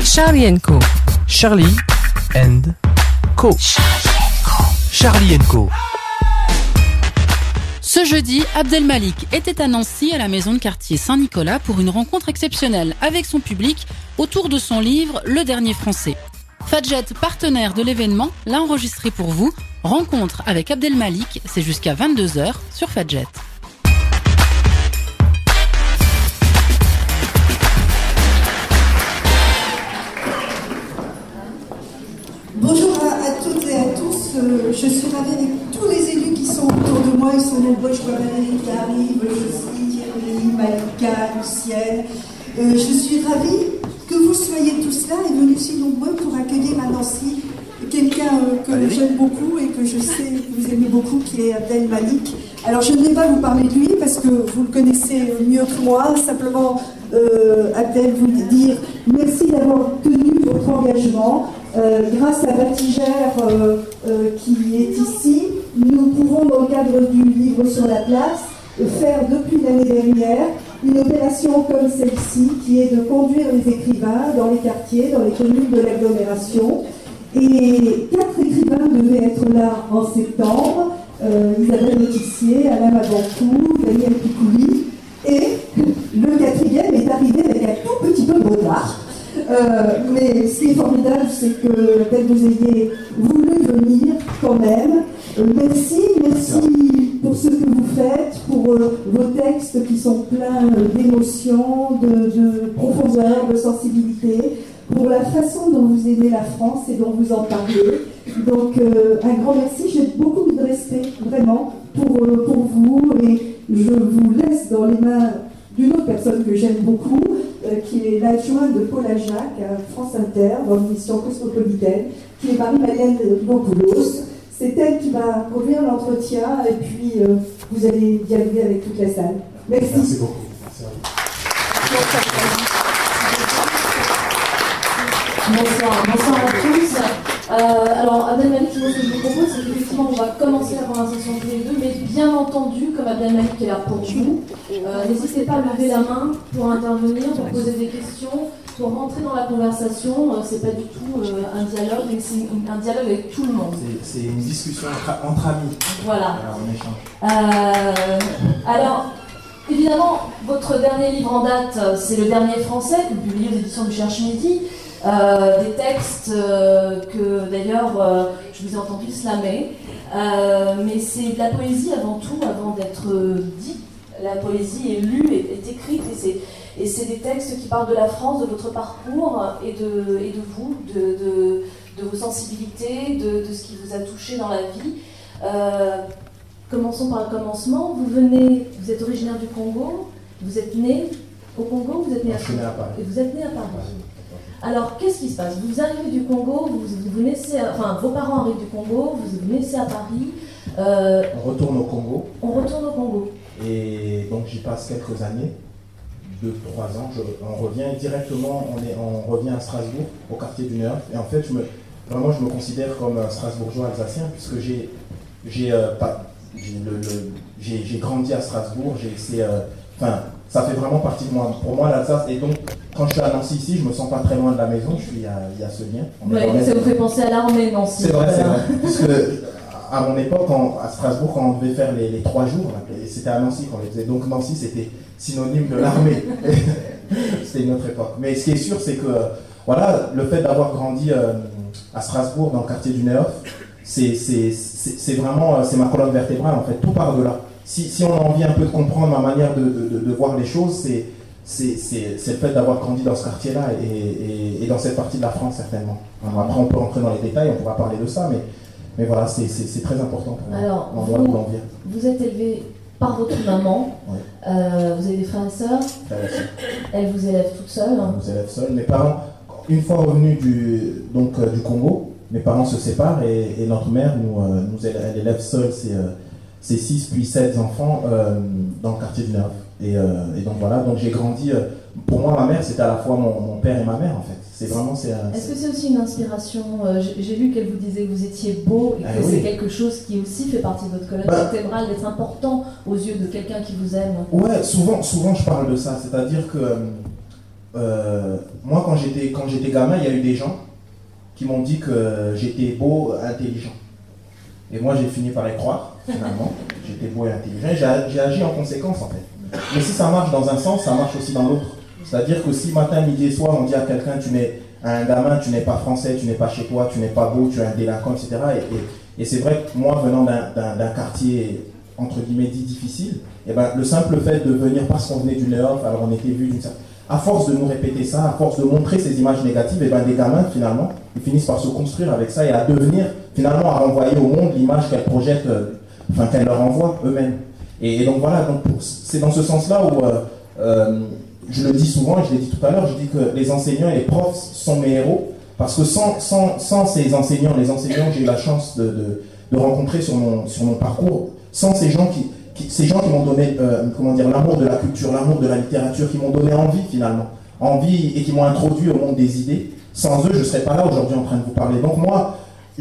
Charlie & Co. Charlie and Co. Charlie & Co. Ce jeudi, Abdelmalik était à Nancy à la maison de quartier Saint-Nicolas pour une rencontre exceptionnelle avec son public autour de son livre Le Dernier Français. Fadjet, partenaire de l'événement, l'a enregistré pour vous. Rencontre avec Abdelmalik, c'est jusqu'à 22h sur Fadjet. Bonjour à toutes et à tous. Je suis ravie avec tous les élus qui sont autour de moi. Ils sont nombreux. Je vois Valérie qui arrive, Josie, Thierry, Malika, Lucienne. Je suis ravie que vous soyez tous là et venus si nombreux pour accueillir à Nancy quelqu'un que j'aime beaucoup et que je sais que vous aimez beaucoup, qui est Abdelmalik. Alors je ne vais pas vous parler de lui parce que vous le connaissez mieux que moi. Simplement, Abdel, vous dire merci d'avoir tenu votre engagement. Grâce à Batigère qui est ici, nous pouvons, dans le cadre du livre sur la place, faire depuis l'année dernière une opération comme celle-ci, qui est de conduire les écrivains dans les quartiers, dans les communes de l'agglomération. Et 4 écrivains devaient être là en septembre. Isabelle Motissier, Alain Mabantou, Daniel Picouli. Et le 4e est arrivé avec un tout petit peu de retard. Mais ce qui est formidable, c'est que vous ayez voulu venir quand même. Merci pour ce que vous faites, pour vos textes qui sont pleins d'émotions, de profondeur, de sensibilité, pour la façon dont vous aimez la France et dont vous en parlez. Donc un grand merci, j'ai beaucoup de respect vraiment pour vous et je vous laisse dans les mains d'une autre personne que j'aime beaucoup, qui est l'adjointe de Paul Ajac à France Inter, dans l'émission Cosmopolitaine, qui est Marie-Marianne Lopoulos. C'est elle qui va conduire l'entretien et puis vous allez dialoguer avec toute la salle. Merci. Merci beaucoup. Merci à vous. Bonsoir à tous. Alors, Abdelmalik, ce que je vous propose, c'est qu'effectivement, on va commencer la conversation tous les deux, mais bien entendu, comme Abdelmalik est là pour vous, n'hésitez pas à lever la main pour intervenir, pour poser des questions, pour rentrer dans la conversation. C'est pas du tout un dialogue, mais c'est un dialogue avec tout le monde. C'est une discussion entre amis. Voilà. On échange. Alors, évidemment, votre dernier livre en date, c'est Le Dernier Français, que vous publiez aux éditions du Cherche Midi. Des textes que d'ailleurs je vous ai entendu slammer, mais c'est de la poésie avant tout, avant d'être dit. La poésie est lue, est écrite, et c'est des textes qui parlent de la France, de votre parcours et de vous, de vos sensibilités, de ce qui vous a touché dans la vie. Commençons par le commencement. Vous êtes originaire du Congo, vous êtes né au Congo, vous êtes né à Paris. Et vous êtes né à Paris. Alors, qu'est-ce qui se passe? Vous arrivez du Congo, vous naissez, vos parents arrivent du Congo, vous naissez à Paris. On retourne au Congo. On retourne au Congo. Et donc j'y passe quelques années, 2-3 ans. On revient directement, on revient à Strasbourg, au quartier du Neuf. Et en fait, je me considère comme un Strasbourgeois alsacien, puisque j'ai grandi à Strasbourg. Ça fait vraiment partie de moi. Pour moi, l'Alsace, et donc, quand je suis à Nancy ici, je me sens pas très loin de la maison, il y a ce lien. Oui, ça vous fait penser à l'armée, Nancy. C'est vrai. Puisque, à mon époque, à Strasbourg, quand on devait faire les 3 jours, c'était à Nancy qu'on les faisait. Donc, Nancy, c'était synonyme de l'armée. C'était une autre époque. Mais ce qui est sûr, c'est que, voilà, le fait d'avoir grandi à Strasbourg, dans le quartier du Neuf, c'est vraiment, c'est ma colonne vertébrale, en fait. Tout part de là. Si on a envie un peu de comprendre ma manière de voir les choses, c'est le fait d'avoir grandi dans ce quartier-là et dans cette partie de la France, certainement. Alors après, on peut rentrer dans les détails, on pourra parler de ça, mais voilà, c'est très important pour moi. Alors, vous êtes élevé par votre maman, oui. Vous avez des frères et sœurs, elle vous élève toute seule. Elle nous élève seule. Mes parents, une fois revenus du Congo, mes parents se séparent et notre mère elle élève seule ses 6 puis 7 enfants dans le quartier du Neuf. Et donc voilà, donc j'ai grandi. Pour moi, ma mère, c'était à la fois mon père et ma mère, en fait. Est-ce que c'est aussi une inspiration? J'ai lu qu'elle vous disait que vous étiez beau et que c'est quelque chose qui aussi fait partie de votre colonne vertébrale, d'être important aux yeux de quelqu'un qui vous aime. Ouais, souvent je parle de ça. C'est-à-dire que moi quand j'étais gamin, il y a eu des gens qui m'ont dit que j'étais beau, intelligent. Et moi j'ai fini par y croire, finalement. J'étais beau et intelligent. J'ai agi en conséquence en fait. Mais si ça marche dans un sens, ça marche aussi dans l'autre. C'est-à-dire que si matin, midi et soir, on dit à quelqu'un, à un gamin, tu n'es pas français, tu n'es pas chez toi, tu n'es pas beau, tu es un délinquant, etc. Et c'est vrai que moi, venant d'un quartier, entre guillemets, dit difficile, et ben, le simple fait de venir parce qu'on venait du Néof, alors on était vu d'une certaine... À force de nous répéter ça, à force de montrer ces images négatives, et ben, des gamins, finalement, ils finissent par se construire avec ça et à devenir, finalement, à renvoyer au monde l'image qu'elles projettent, qu'elles leur envoient eux-mêmes. Et donc voilà, c'est dans ce sens-là où... je le dis souvent, et je l'ai dit tout à l'heure, je dis que les enseignants et les profs sont mes héros, parce que sans ces enseignants, les enseignants que j'ai eu la chance de rencontrer sur mon parcours, sans ces gens qui m'ont donné l'amour de la culture, l'amour de la littérature, qui m'ont donné envie finalement, envie et qui m'ont introduit au monde des idées, sans eux je ne serais pas là aujourd'hui en train de vous parler. Donc moi,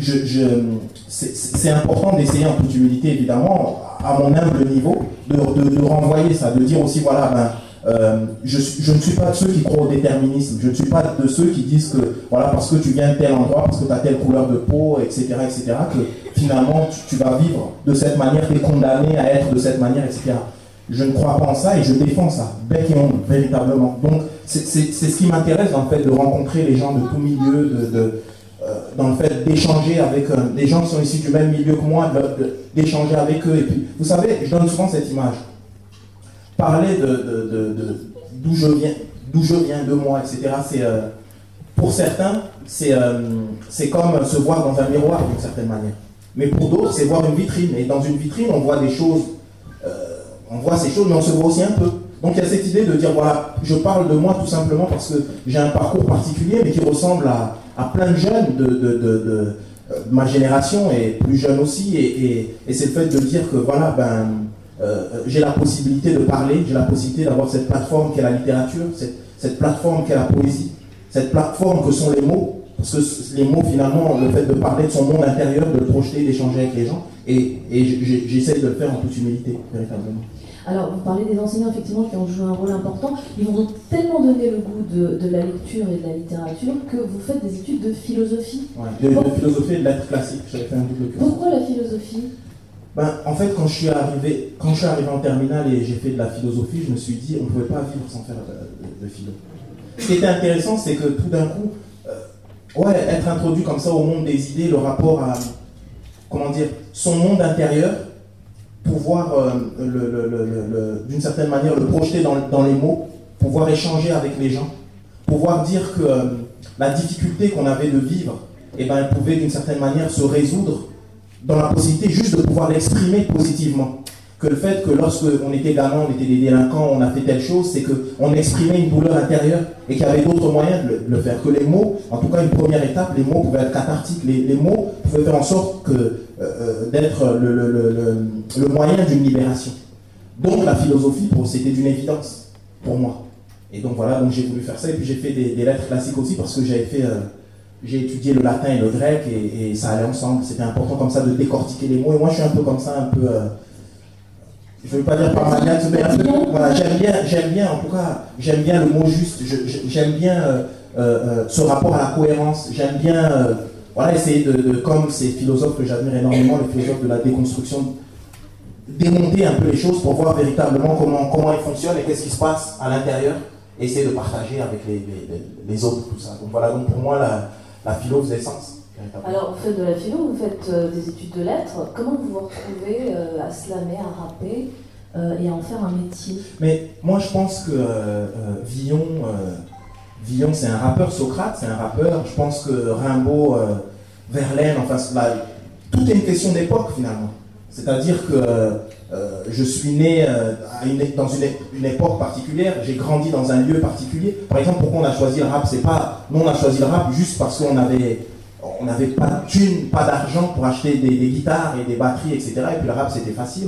c'est important d'essayer en toute humilité évidemment, à mon humble niveau, de renvoyer ça, de dire aussi voilà, je ne suis pas de ceux qui croient au déterminisme, je ne suis pas de ceux qui disent que voilà, parce que tu viens de tel endroit, parce que tu as telle couleur de peau, etc., que finalement tu vas vivre de cette manière, tu es condamné à être de cette manière, etc. Je ne crois pas en ça et je défends ça, bec et ongle, véritablement. Donc c'est ce qui m'intéresse dans le fait de rencontrer les gens de tout milieu, dans le fait d'échanger avec des gens qui sont issus du même milieu que moi, d'échanger avec eux. Et puis, vous savez, je donne souvent cette image. Parler d'où je viens, de moi, etc. Pour certains, c'est comme se voir dans un miroir d'une certaine manière. Mais pour d'autres, c'est voir une vitrine. Et dans une vitrine, on voit des choses, on voit ces choses, mais on se voit aussi un peu. Donc il y a cette idée de dire, voilà, je parle de moi tout simplement parce que j'ai un parcours particulier, mais qui ressemble à plein de jeunes de ma génération et plus jeunes aussi. Et c'est le fait de dire que, voilà, j'ai la possibilité de parler, j'ai la possibilité d'avoir cette plateforme qu'est la littérature, cette plateforme qu'est la poésie, cette plateforme que sont les mots, parce que les mots finalement, le fait de parler de son monde intérieur, de le projeter, d'échanger avec les gens, et j'essaie de le faire en toute humilité, véritablement. Alors, vous parlez des enseignants, effectivement, qui ont joué un rôle important. Ils vous ont tellement donné le goût de la lecture et de la littérature que vous faites des études de philosophie. Ouais, de philosophie et de lettres classiques, j'avais fait un double cursus. Pourquoi la philosophie ? En fait, quand je suis arrivé en terminale et j'ai fait de la philosophie, je me suis dit, on ne pouvait pas vivre sans faire de philo. Ce qui était intéressant, c'est que tout d'un coup, être introduit comme ça au monde des idées, le rapport à, son monde intérieur, pouvoir, d'une certaine manière, le projeter dans les mots, pouvoir échanger avec les gens, pouvoir dire que la difficulté qu'on avait de vivre, elle pouvait d'une certaine manière se résoudre dans la possibilité juste de pouvoir l'exprimer positivement. Que le fait que lorsque on était gamin, on était des délinquants, on a fait telle chose, c'est qu'on exprimait une douleur intérieure et qu'il y avait d'autres moyens de le faire. Que les mots, en tout cas une première étape, les mots pouvaient être cathartiques, les mots pouvaient faire en sorte d'être le moyen d'une libération. Donc la philosophie, c'était d'une évidence pour moi. Et donc voilà, donc j'ai voulu faire ça et puis j'ai fait des lettres classiques aussi parce que j'ai étudié le latin et le grec et ça allait ensemble. C'était important comme ça de décortiquer les mots. Et moi, je suis un peu comme ça, un peu... je ne veux pas dire par maniaque, mais un peu... Voilà, j'aime bien, en tout cas, j'aime bien le mot juste. J'aime bien ce rapport à la cohérence. J'aime bien essayer comme ces philosophes que j'admire énormément, les philosophes de la déconstruction, démonter un peu les choses pour voir véritablement comment ils fonctionnent et qu'est-ce qui se passe à l'intérieur. Et essayer de partager avec les autres, tout ça. Donc voilà, donc pour moi, la philo faisait sens. Alors, vous faites de la philo, vous faites des études de lettres. Comment vous vous retrouvez à slammer, à rapper et à en faire un métier ? Mais moi, je pense que Villon, c'est un rappeur, Socrate, c'est un rappeur. Je pense que Rimbaud, Verlaine, tout est une question d'époque, finalement. C'est-à-dire que je suis né dans une époque particulière, j'ai grandi dans un lieu particulier. Par exemple, pourquoi on a choisi le rap ? Nous, on a choisi le rap juste parce qu'on n'avait pas de thunes, pas d'argent pour acheter des guitares et des batteries, etc. Et puis le rap, c'était facile,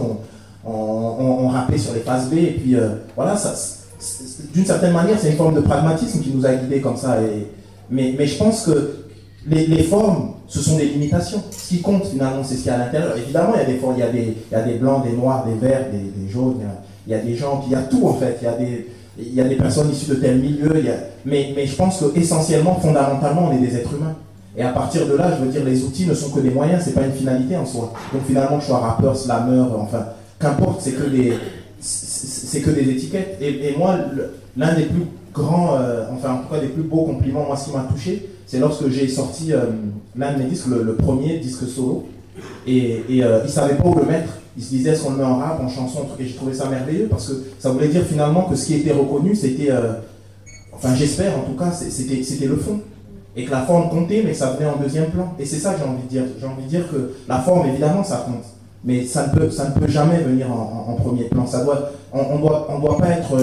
on rappait sur les phases B, et puis voilà, d'une certaine manière, c'est une forme de pragmatisme qui nous a guidés comme ça. Mais je pense que les formes, ce sont des limitations. Ce qui compte finalement, c'est ce qu'il y a à l'intérieur. Évidemment, il y a des formes, il y a des blancs, des noirs, des verts, des jaunes, il y a des gens, il y a tout en fait. il y a des personnes issues de tel milieu, mais je pense qu'essentiellement, fondamentalement, on est des êtres humains. Et à partir de là, je veux dire, les outils ne sont que des moyens, c'est pas une finalité en soi. Donc finalement, que je sois rappeur, slammer, enfin, qu'importe, c'est que des étiquettes. Et moi, l'un des plus grands, enfin en tout cas des plus beaux compliments, moi ce qui m'a touché, c'est lorsque j'ai sorti l'un de mes disques, le premier disque solo, et il ne savait pas où le mettre. Il se disait, est-ce qu'on le met en rap, en chanson, en truc, et j'ai trouvé ça merveilleux, parce que ça voulait dire finalement que ce qui était reconnu, c'était, enfin j'espère en tout cas, c'était le fond. Et que la forme comptait, mais que ça venait en deuxième plan. Et c'est ça que j'ai envie de dire. J'ai envie de dire que la forme, évidemment, ça compte. Mais ça ne peut jamais venir en premier plan. On doit pas être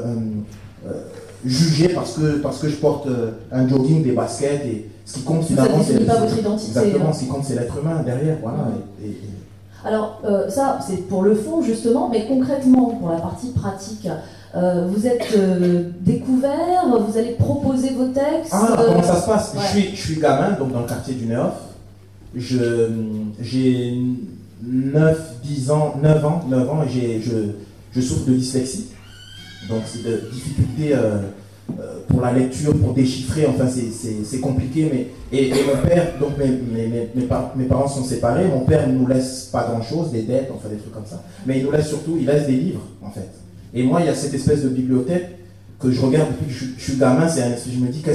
jugé parce que je porte un jogging, des baskets. Et ce qui compte finalement, c'est pas votre identité. Exactement, ce qui compte, c'est l'être humain derrière. Voilà. Alors, ça, c'est pour le fond, justement, mais concrètement, pour la partie pratique, vous êtes découvert, vous allez proposer vos textes. Comment ça se passe? Ouais. Je suis gamin, donc dans le quartier du Neuf. J'ai 9 ans et je souffre de dyslexie. Donc c'est de difficultés pour la lecture, pour déchiffrer, enfin c'est compliqué. Et mon père, donc mes parents sont séparés, mon père ne nous laisse pas grand-chose, des dettes, enfin des trucs comme ça. Mais il nous laisse surtout, il laisse des livres en fait. Et moi, il y a cette espèce de bibliothèque que je regarde depuis que je suis gamin, je me dis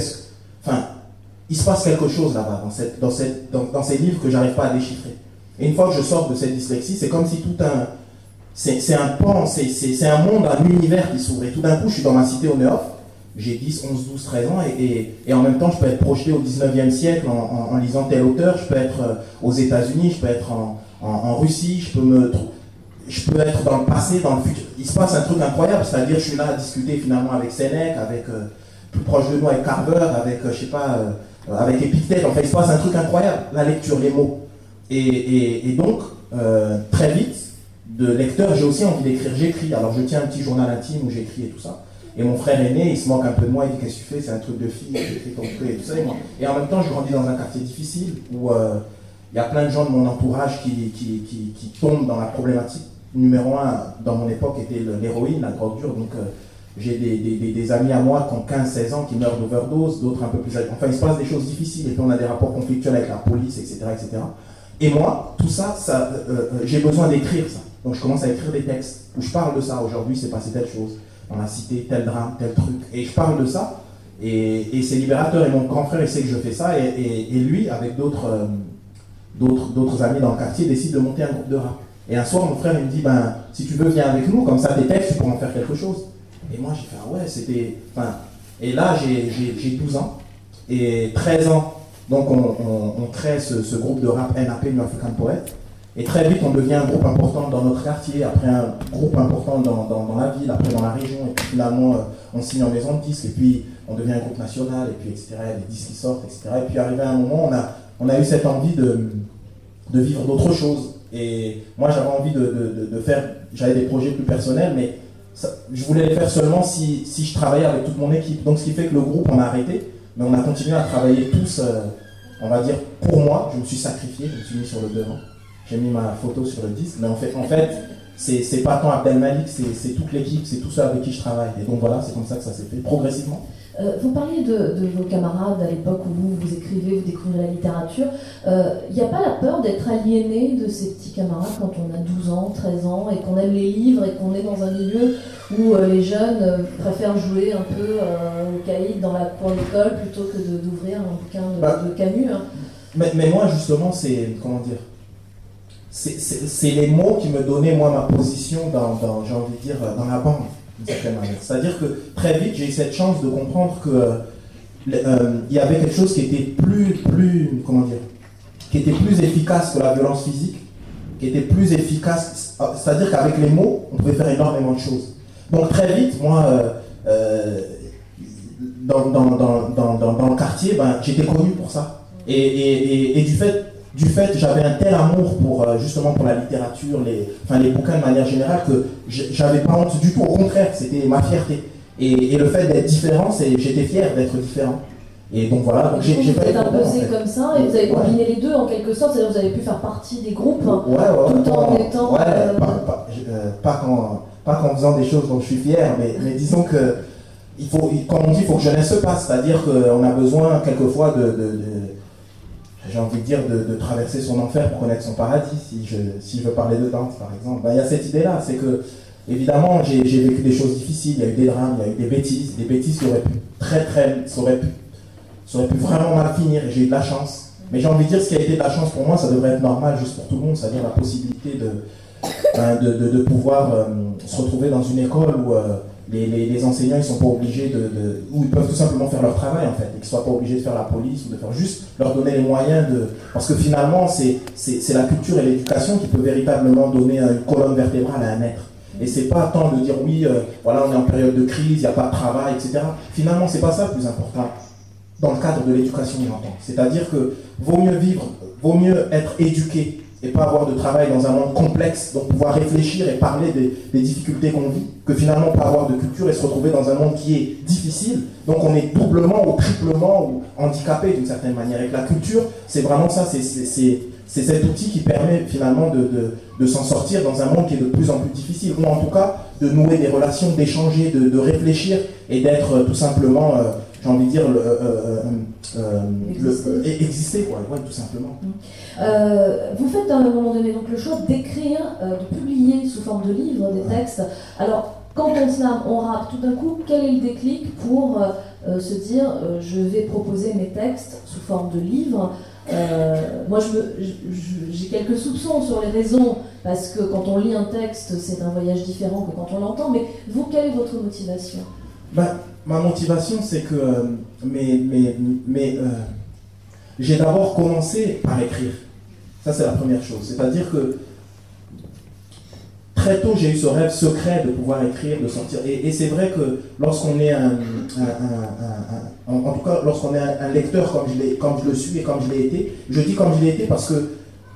il se passe quelque chose là-bas, dans ces livres que j'arrive pas à déchiffrer. Et une fois que je sors de cette dyslexie, c'est comme si c'est un pan, c'est un monde, un univers qui s'ouvre. Et tout d'un coup, je suis dans ma cité au Neuf, j'ai 10, 11, 12, 13 ans, et en même temps, je peux être projeté au 19e siècle en lisant tel auteur, je peux être aux États-Unis, je peux être en Russie, je peux être dans le passé, dans le futur. Il se passe un truc incroyable, c'est-à-dire je suis là à discuter finalement avec Sénèque, avec plus proche de nous avec Carver, avec avec Épictète. Enfin, il se passe un truc incroyable, la lecture, les mots. Et donc, très vite, de lecteur, j'ai aussi envie d'écrire. J'écris. Alors, je tiens un petit journal intime où j'écris et tout ça. Et mon frère aîné, il se moque un peu de moi, il dit qu'est-ce que tu fais, c'est un truc de fille, j'écris ton truc et tout ça. Et en même temps, je grandis dans un quartier difficile où il y a plein de gens de mon entourage qui tombent dans la problématique numéro 1 dans mon époque était l'héroïne, la drogue dure. Donc j'ai des amis à moi qui ont 15-16 ans qui meurent d'overdose, d'autres un peu plus âgés. Enfin, il se passe des choses difficiles et puis on a des rapports conflictuels avec la police, etc. etc. Et moi, tout ça, j'ai besoin d'écrire ça. Donc je commence à écrire des textes où je parle de ça. Aujourd'hui, c'est passé telle chose, dans la cité, tel drame, tel truc. Et je parle de ça et c'est libérateur. Et mon grand frère, il sait que je fais ça et lui, avec d'autres amis dans le quartier, décide de monter un groupe de rap. Et un soir, mon frère, il me dit, si tu veux, viens avec nous, comme ça, tes textes, tu pourras en faire quelque chose. Et moi, j'ai fait, ah ouais, c'était... Enfin, et là, j'ai 12 ans, et 13 ans, donc on crée ce groupe de rap NAP, New African Poet, et très vite, on devient un groupe important dans notre quartier, après un groupe important dans la ville, après dans la région, et puis finalement, on signe en maison de disques, et puis on devient un groupe national, et puis etc., les disques qui sortent, etc. Et puis arrivé à un moment, on a eu cette envie de vivre d'autres choses. Et moi, j'avais envie de faire, j'avais des projets plus personnels, mais ça, je voulais les faire seulement si je travaillais avec toute mon équipe. Donc, ce qui fait que le groupe, on a arrêté, mais on a continué à travailler tous, on va dire, pour moi. Je me suis sacrifié, je me suis mis sur le devant. J'ai mis ma photo sur le disque, mais en fait c'est pas tant Abdelmalik, c'est toute l'équipe, c'est tous ceux avec qui je travaille. Et donc voilà, c'est comme ça que ça s'est fait, progressivement. Vous parliez de vos camarades à l'époque où vous écrivez, vous découvrez la littérature. Il n'y a pas la peur d'être aliéné de ces petits camarades quand on a 12 ans, 13 ans et qu'on aime les livres et qu'on est dans un milieu où les jeunes préfèrent jouer un peu au caïd dans la cour d'école plutôt que d'ouvrir un bouquin de Camus, hein. Mais moi, justement, c'est... Comment dire, c'est les mots qui me donnaient, moi, ma position j'ai envie de dire, dans la bande. C'est-à-dire que très vite, j'ai eu cette chance de comprendre que il y avait quelque chose qui était qui était plus efficace que la violence physique, qui était plus efficace, c'est-à-dire qu'avec les mots, on pouvait faire énormément de choses. Donc très vite, moi, dans le quartier, j'étais connu pour ça. Et du fait, j'avais un tel amour justement pour la littérature, les bouquins de manière générale, que j'avais pas honte du tout. Au contraire, c'était ma fierté. Et le fait d'être différent, j'étais fier d'être différent. Et donc voilà, donc j'ai pas été imposé comme ça, et vous avez combiné les deux en quelque sorte, c'est-à-dire que vous avez pu faire partie des groupes tout en étant... pas pas qu'en faisant des choses dont je suis fier, mais disons que, comme on dit, il faut que jeunesse se passe, c'est-à-dire qu'on a besoin quelquefois j'ai envie de dire, de traverser son enfer pour connaître son paradis, si je veux parler de Dante, par exemple. Il y a cette idée-là, c'est que, évidemment, j'ai vécu des choses difficiles, il y a eu des drames, il y a eu des bêtises qui auraient pu ça aurait pu vraiment mal finir, et j'ai eu de la chance. Mais j'ai envie de dire, ce qui a été de la chance pour moi, ça devrait être normal juste pour tout le monde, c'est-à-dire la possibilité de pouvoir se retrouver dans une école où les enseignants ils sont pas obligés où ils peuvent tout simplement faire leur travail en fait, et qu'ils soient pas obligés de faire la police ou de faire juste leur donner les moyens parce que finalement c'est la culture et l'éducation qui peut véritablement donner une colonne vertébrale à un être. Et c'est pas tant de dire oui, voilà, on est en période de crise, il n'y a pas de travail, etc. Finalement, c'est pas ça le plus important dans le cadre de l'éducation, j'entends. C'est-à-dire que vaut mieux être éduqué et pas avoir de travail dans un monde complexe, donc pouvoir réfléchir et parler des difficultés qu'on vit, que finalement pas avoir de culture et se retrouver dans un monde qui est difficile. Donc on est doublement ou triplement ou handicapé d'une certaine manière. Et que la culture, c'est vraiment ça, c'est cet outil qui permet finalement de s'en sortir dans un monde qui est de plus en plus difficile, ou en tout cas de nouer des relations, d'échanger, de réfléchir et d'être tout simplement, j'ai envie de dire, exister, quoi, ouais, tout simplement. Vous faites à un moment donné donc le choix d'écrire, de publier sous forme de livre des textes. Alors, quand on slam, on rappe, tout d'un coup, quel est le déclic pour se dire je vais proposer mes textes sous forme de livre? Moi, j'ai quelques soupçons sur les raisons, parce que quand on lit un texte, c'est un voyage différent que quand on l'entend. Mais vous, quelle est votre motivation? Ma motivation, c'est que j'ai d'abord commencé par écrire. Ça, c'est la première chose. C'est-à-dire que très tôt, j'ai eu ce rêve secret de pouvoir écrire, de sortir. Et c'est vrai que lorsqu'on est en tout cas, lorsqu'on est un lecteur comme je le suis et comme je l'ai été, je dis comme je l'ai été parce que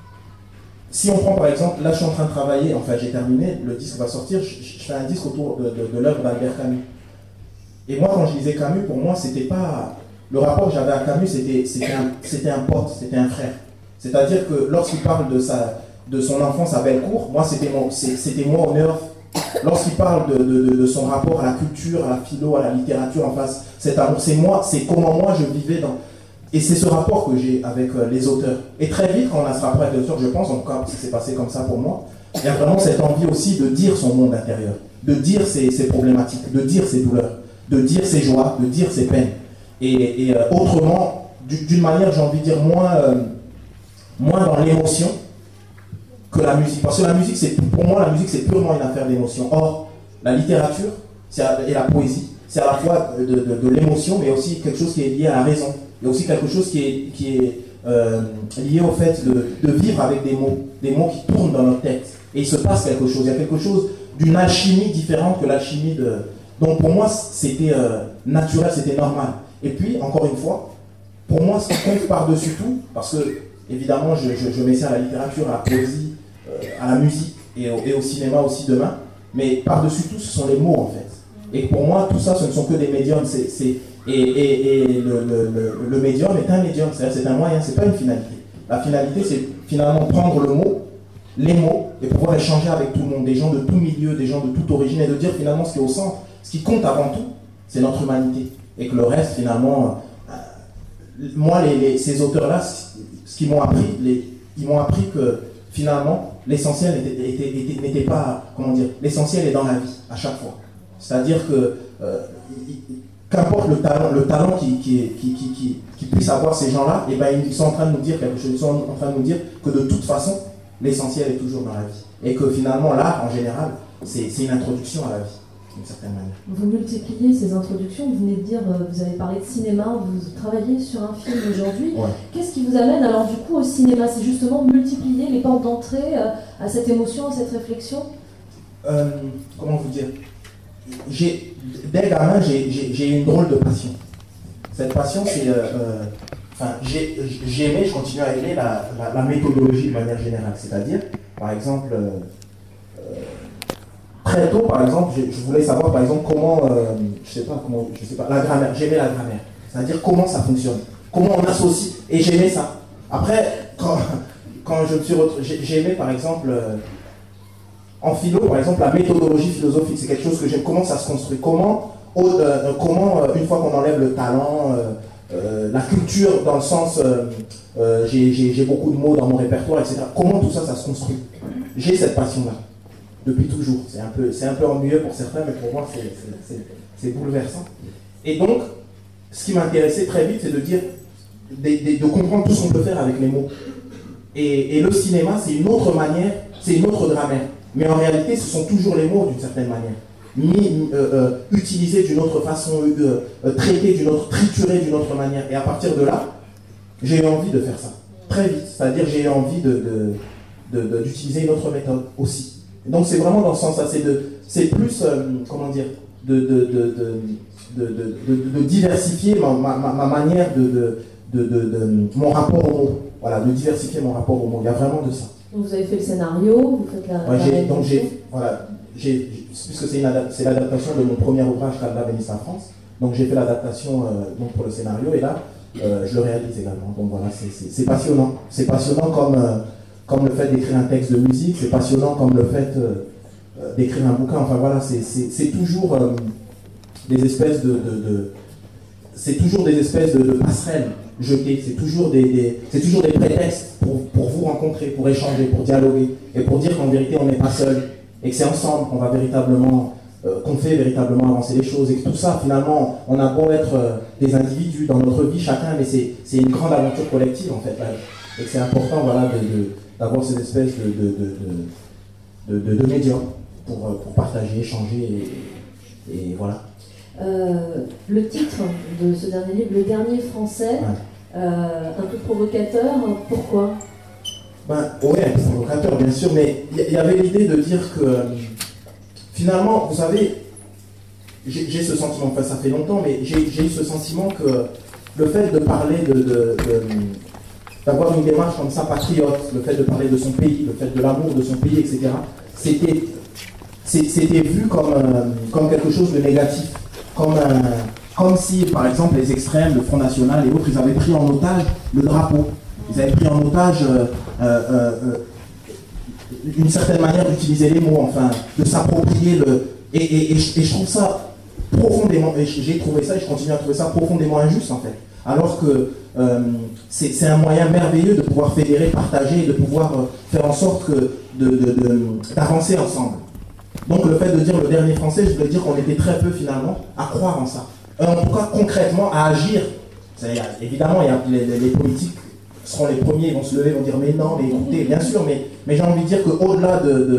si on prend par exemple, là je suis en train de travailler, enfin j'ai terminé, le disque va sortir, je fais un disque autour de l'œuvre d'Albert Camus. Et moi quand je lisais Camus, pour moi c'était pas... Le rapport que j'avais à Camus, c'était un pote, c'était un frère. C'est-à-dire que lorsqu'il parle de son enfance à Bellecour, moi c'était moi au Neuf. Lorsqu'il parle de son rapport à la culture, à la philo, à la littérature en face, cet amour, c'est comment moi je vivais dans... Et c'est ce rapport que j'ai avec les auteurs. Et très vite, quand on a ce rapport avec les auteurs, je pense, en tout cas, c'est passé comme ça pour moi, il y a vraiment cette envie aussi de dire son monde intérieur, de dire ses problématiques, de dire ses douleurs, de dire ses joies, de dire ses peines. Et autrement, d'une manière, j'ai envie de dire, moins dans l'émotion que la musique. Parce que la musique, pour moi, la musique, c'est purement une affaire d'émotion. Or, la littérature et la poésie, c'est à la fois de l'émotion, mais aussi quelque chose qui est lié à la raison. Il y a aussi quelque chose qui est lié au fait de vivre avec des mots qui tournent dans notre tête. Et il se passe quelque chose. Il y a quelque chose d'une alchimie différente que l'alchimie de... Donc pour moi, c'était naturel, c'était normal. Et puis, encore une fois, pour moi, ce qui compte par-dessus tout, parce que, évidemment, je m'essaie à la littérature, à la poésie, à la musique et au cinéma aussi demain, mais par-dessus tout, ce sont les mots, en fait. Et pour moi, tout ça, ce ne sont que des médiums. Et le médium est un médium, c'est-à-dire c'est un moyen, c'est pas une finalité. La finalité, c'est finalement prendre les mots, et pouvoir échanger avec tout le monde, des gens de tout milieu, des gens de toute origine, et de dire finalement ce qui est au centre, ce qui compte avant tout, c'est notre humanité. Et que le reste, finalement, moi, ces auteurs-là, ce qu'ils m'ont appris, ils m'ont appris que finalement, l'essentiel n'était pas, comment dire, l'essentiel est dans la vie, à chaque fois. C'est-à-dire que qu'importe le talent qui puisse avoir ces gens-là, et ben ils sont en train de nous dire quelque chose. Ils sont en train de nous dire que de toute façon, l'essentiel est toujours dans la vie. Et que finalement, l'art, en général, c'est une introduction à la vie, d'une certaine manière. Vous multipliez ces introductions, vous venez de dire, vous avez parlé de cinéma, vous travaillez sur un film aujourd'hui. Ouais. Qu'est-ce qui vous amène alors du coup au cinéma? C'est justement multiplier les portes d'entrée à cette émotion, à cette réflexion? Comment vous dire? Dès gamin, j'ai une drôle de passion. Cette passion, c'est... j'aimais, je continue à aimer la méthodologie de manière générale. C'est-à-dire, par exemple, très tôt, par exemple, je voulais savoir, par exemple, comment, la grammaire. J'aimais la grammaire. C'est-à-dire comment ça fonctionne. Comment on associe. Et j'aimais ça. Après, quand je me suis j'aimais, par exemple... En philo, par exemple, la méthodologie philosophique, c'est quelque chose que j'aime. Comment ça se construit? Comment une fois qu'on enlève le talent, la culture dans le sens, j'ai beaucoup de mots dans mon répertoire, etc. Comment tout ça, ça se construit? J'ai cette passion-là, depuis toujours. C'est un peu ennuyeux pour certains, mais pour moi, c'est bouleversant. Et donc, ce qui m'intéressait très vite, c'est de dire, de comprendre tout ce qu'on peut faire avec les mots. Et le cinéma, c'est une autre manière, c'est une autre grammaire. Mais en réalité, ce sont toujours les mots d'une certaine manière. Utilisés d'une autre façon, traités d'une autre, triturés d'une autre manière. Et à partir de là, j'ai eu envie de faire ça. Très vite. C'est-à-dire, j'ai eu envie d'utiliser une autre méthode aussi. Donc c'est vraiment dans ce sens-là. C'est plus, comment dire, de diversifier ma manière mon rapport aux mots. Voilà, de diversifier mon rapport aux mots. Il y a vraiment de ça. Donc vous avez fait le scénario, vous faites puisque c'est l'adaptation de mon premier ouvrage, Calda bénisse la France. Donc j'ai fait l'adaptation pour le scénario et là, je le réalise également. Donc voilà, c'est passionnant. C'est passionnant comme le fait d'écrire un texte de musique, c'est passionnant comme le fait d'écrire un bouquin. Enfin voilà, c'est toujours des espèces c'est toujours des espèces de passerelles jetées. C'est toujours des prétextes pour vous rencontrer, pour échanger, pour dialoguer et pour dire qu'en vérité on n'est pas seul et que c'est ensemble qu'on va véritablement qu'on fait véritablement avancer les choses et que tout ça finalement on a beau être des individus dans notre vie chacun, mais c'est une grande aventure collective en fait là, et que c'est important voilà d'avoir ces espèces de médiums pour partager, échanger et voilà. Le titre de ce dernier livre, Le Dernier Français, un peu provocateur, pourquoi? Oui, un peu provocateur bien sûr, mais il y avait l'idée de dire que finalement, vous savez, j'ai ce sentiment, enfin ça fait longtemps, mais j'ai eu ce sentiment que le fait de parler d'avoir une démarche comme ça patriote, le fait de parler de son pays, le fait de l'amour de son pays, etc., c'était vu comme quelque chose de négatif. Comme si, par exemple, les extrêmes, le Front National et autres, ils avaient pris en otage le drapeau. Ils avaient pris en otage une certaine manière d'utiliser les mots, enfin, de s'approprier et je trouve ça profondément, et j'ai trouvé ça, et je continue à trouver ça profondément injuste, en fait. Alors que c'est un moyen merveilleux de pouvoir fédérer, partager, et de pouvoir faire en sorte d'avancer ensemble. Donc le fait de dire le dernier français, je voulais dire qu'on était très peu finalement à croire en ça. En tout cas concrètement à agir. Évidemment, les politiques seront les premiers, ils vont se lever, vont dire mais non, mais écoutez, bien sûr, mais j'ai envie de dire qu'au-delà